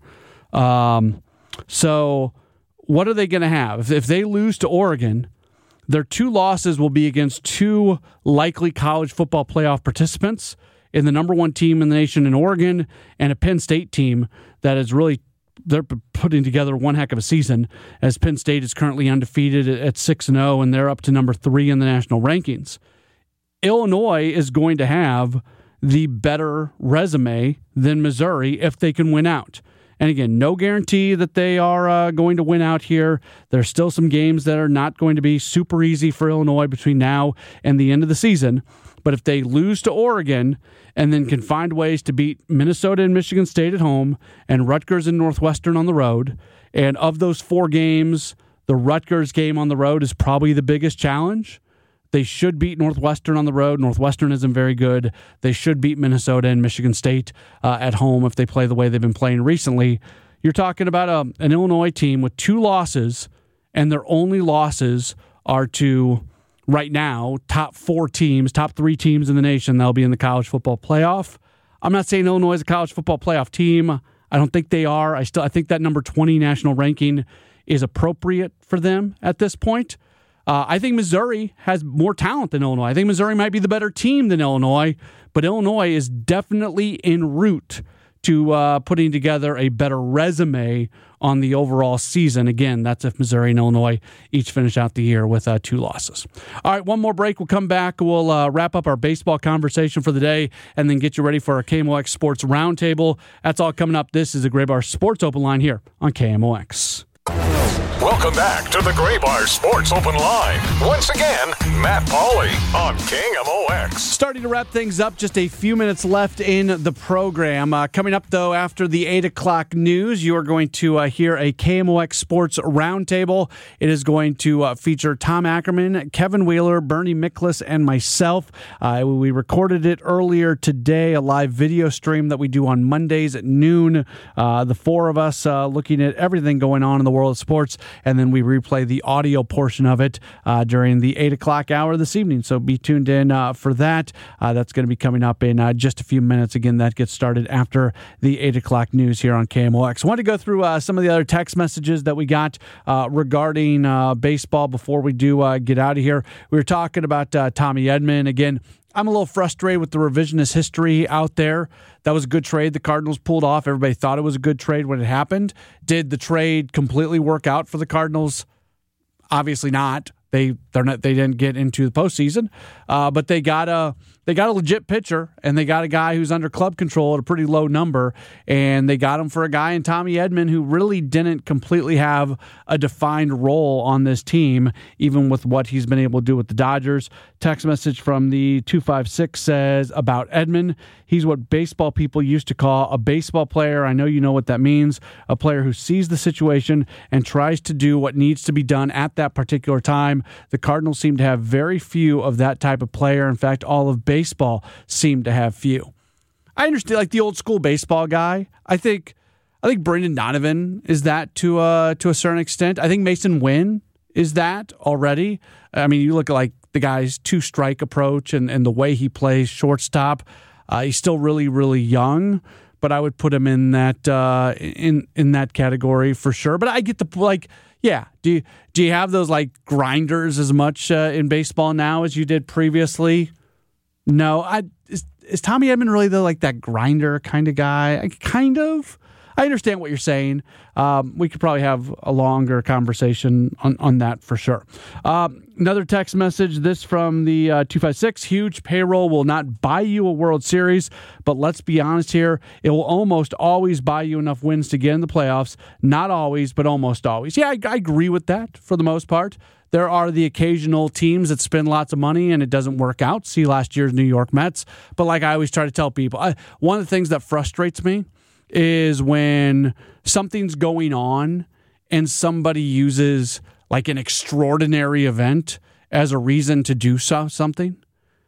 Um So what are they going to have? If, if they lose to Oregon, their two losses will be against two likely college football playoff participants in the number one team in the nation in Oregon and a Penn State team that is really, they're putting together one heck of a season, as Penn State is currently undefeated at six and oh, and they're up to number three in the national rankings. Illinois is going to have the better resume than Missouri if they can win out. And again, no guarantee that they are uh, going to win out here. There's still some games that are not going to be super easy for Illinois between now and the end of the season. But if they lose to Oregon and then can find ways to beat Minnesota and Michigan State at home and Rutgers and Northwestern on the road, and of those four games, the Rutgers game on the road is probably the biggest challenge. They should beat Northwestern on the road. Northwestern isn't very good. They should beat Minnesota and Michigan State uh, at home if they play the way they've been playing recently. You're talking about a, an Illinois team with two losses, and their only losses are to, right now, top four teams, top three teams in the nation that'll be in the college football playoff. I'm not saying Illinois is a college football playoff team. I don't think they are. I still I think that number twenty national ranking is appropriate for them at this point. Uh, I think Missouri has more talent than Illinois. I think Missouri might be the better team than Illinois, but Illinois is definitely en route to uh, putting together a better resume on the overall season. Again, that's if Missouri and Illinois each finish out the year with uh, two losses. All right, one more break. We'll come back. We'll uh, wrap up our baseball conversation for the day and then get you ready for our K M O X Sports Roundtable. That's all coming up. This is the Gray Bar Sports Open Line here on K M O X. Welcome back to the Gray Bar Sports Open Line. Once again, Matt Pauley on K M O X. Starting to wrap things up, just a few minutes left in the program. Uh, coming up, though, after the eight o'clock news, you are going to uh, hear a K M O X Sports Roundtable. It is going to uh, feature Tom Ackerman, Kevin Wheeler, Bernie Miklas, and myself. Uh, we recorded it earlier today, a live video stream that we do on Mondays at noon. Uh, the four of us uh, looking at everything going on in the world of sports, and then we replay the audio portion of it uh, during the eight o'clock hour this evening. So be tuned in uh, for that. Uh, that's going to be coming up in uh, just a few minutes. Again, that gets started after the eight o'clock news here on K M O X. I want to go through uh, some of the other text messages that we got uh, regarding uh, baseball before we do uh, get out of here. We were talking about uh, Tommy Edman. Again, I'm a little frustrated with the revisionist history out there. That was a good trade the Cardinals pulled off. Everybody thought it was a good trade when it happened. Did the trade completely work out for the Cardinals? Obviously not. They they're not. They didn't get into the postseason, uh, but they got a they got a legit pitcher, and they got a guy who's under club control at a pretty low number, and they got him for a guy in Tommy Edman who really didn't completely have a defined role on this team, even with what he's been able to do with the Dodgers. Text message from the two five six says about Edman, he's what baseball people used to call a baseball player. I know you know what that means. A player who sees the situation and tries to do what needs to be done at that particular time. The Cardinals seem to have very few of that type of player. In fact, all of baseball seem to have few. I understand, like the old school baseball guy. I think, I think Brendan Donovan is that to a to a certain extent. I think Mason Wynn is that already. I mean, you look at like the guy's two strike approach and, and the way he plays shortstop. Uh, he's still really, really young, but I would put him in that uh, in in that category for sure. But I get the like. Yeah. Do you, do you have those like grinders as much uh, in baseball now as you did previously? No. I is, is Tommy Edman really the like that grinder kind of guy? I, kind of. I understand what you're saying. Um, we could probably have a longer conversation on, on that for sure. Um, another text message, this from the uh, two five six. Huge payroll will not buy you a World Series, but let's be honest here. It will almost always buy you enough wins to get in the playoffs. Not always, but almost always. Yeah, I, I agree with that for the most part. There are the occasional teams that spend lots of money and it doesn't work out. See last year's New York Mets. But like I always try to tell people, I, one of the things that frustrates me is when something's going on and somebody uses like an extraordinary event as a reason to do so, something.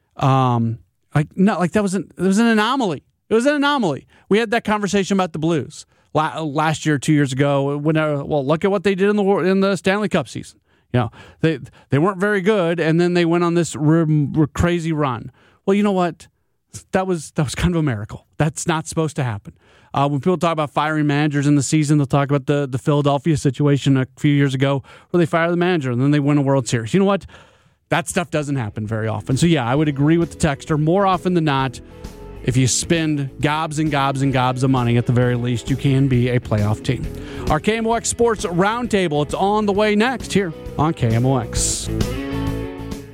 Um, like not like that was an it was an anomaly. It was an anomaly. We had that conversation about the Blues La- last year, two years ago. When uh, well, look at what they did in the in the Stanley Cup season. You know, they they weren't very good, and then they went on this r- r- crazy run. Well, you know what? That was that was kind of a miracle. That's not supposed to happen. Uh, when people talk about firing managers in the season, they'll talk about the, the Philadelphia situation a few years ago where they fire the manager and then they win a World Series. You know what? That stuff doesn't happen very often. So, yeah, I would agree with the texter. More often than not, if you spend gobs and gobs and gobs of money, at the very least, you can be a playoff team. Our K M O X Sports Roundtable, it's on the way next here on K M O X.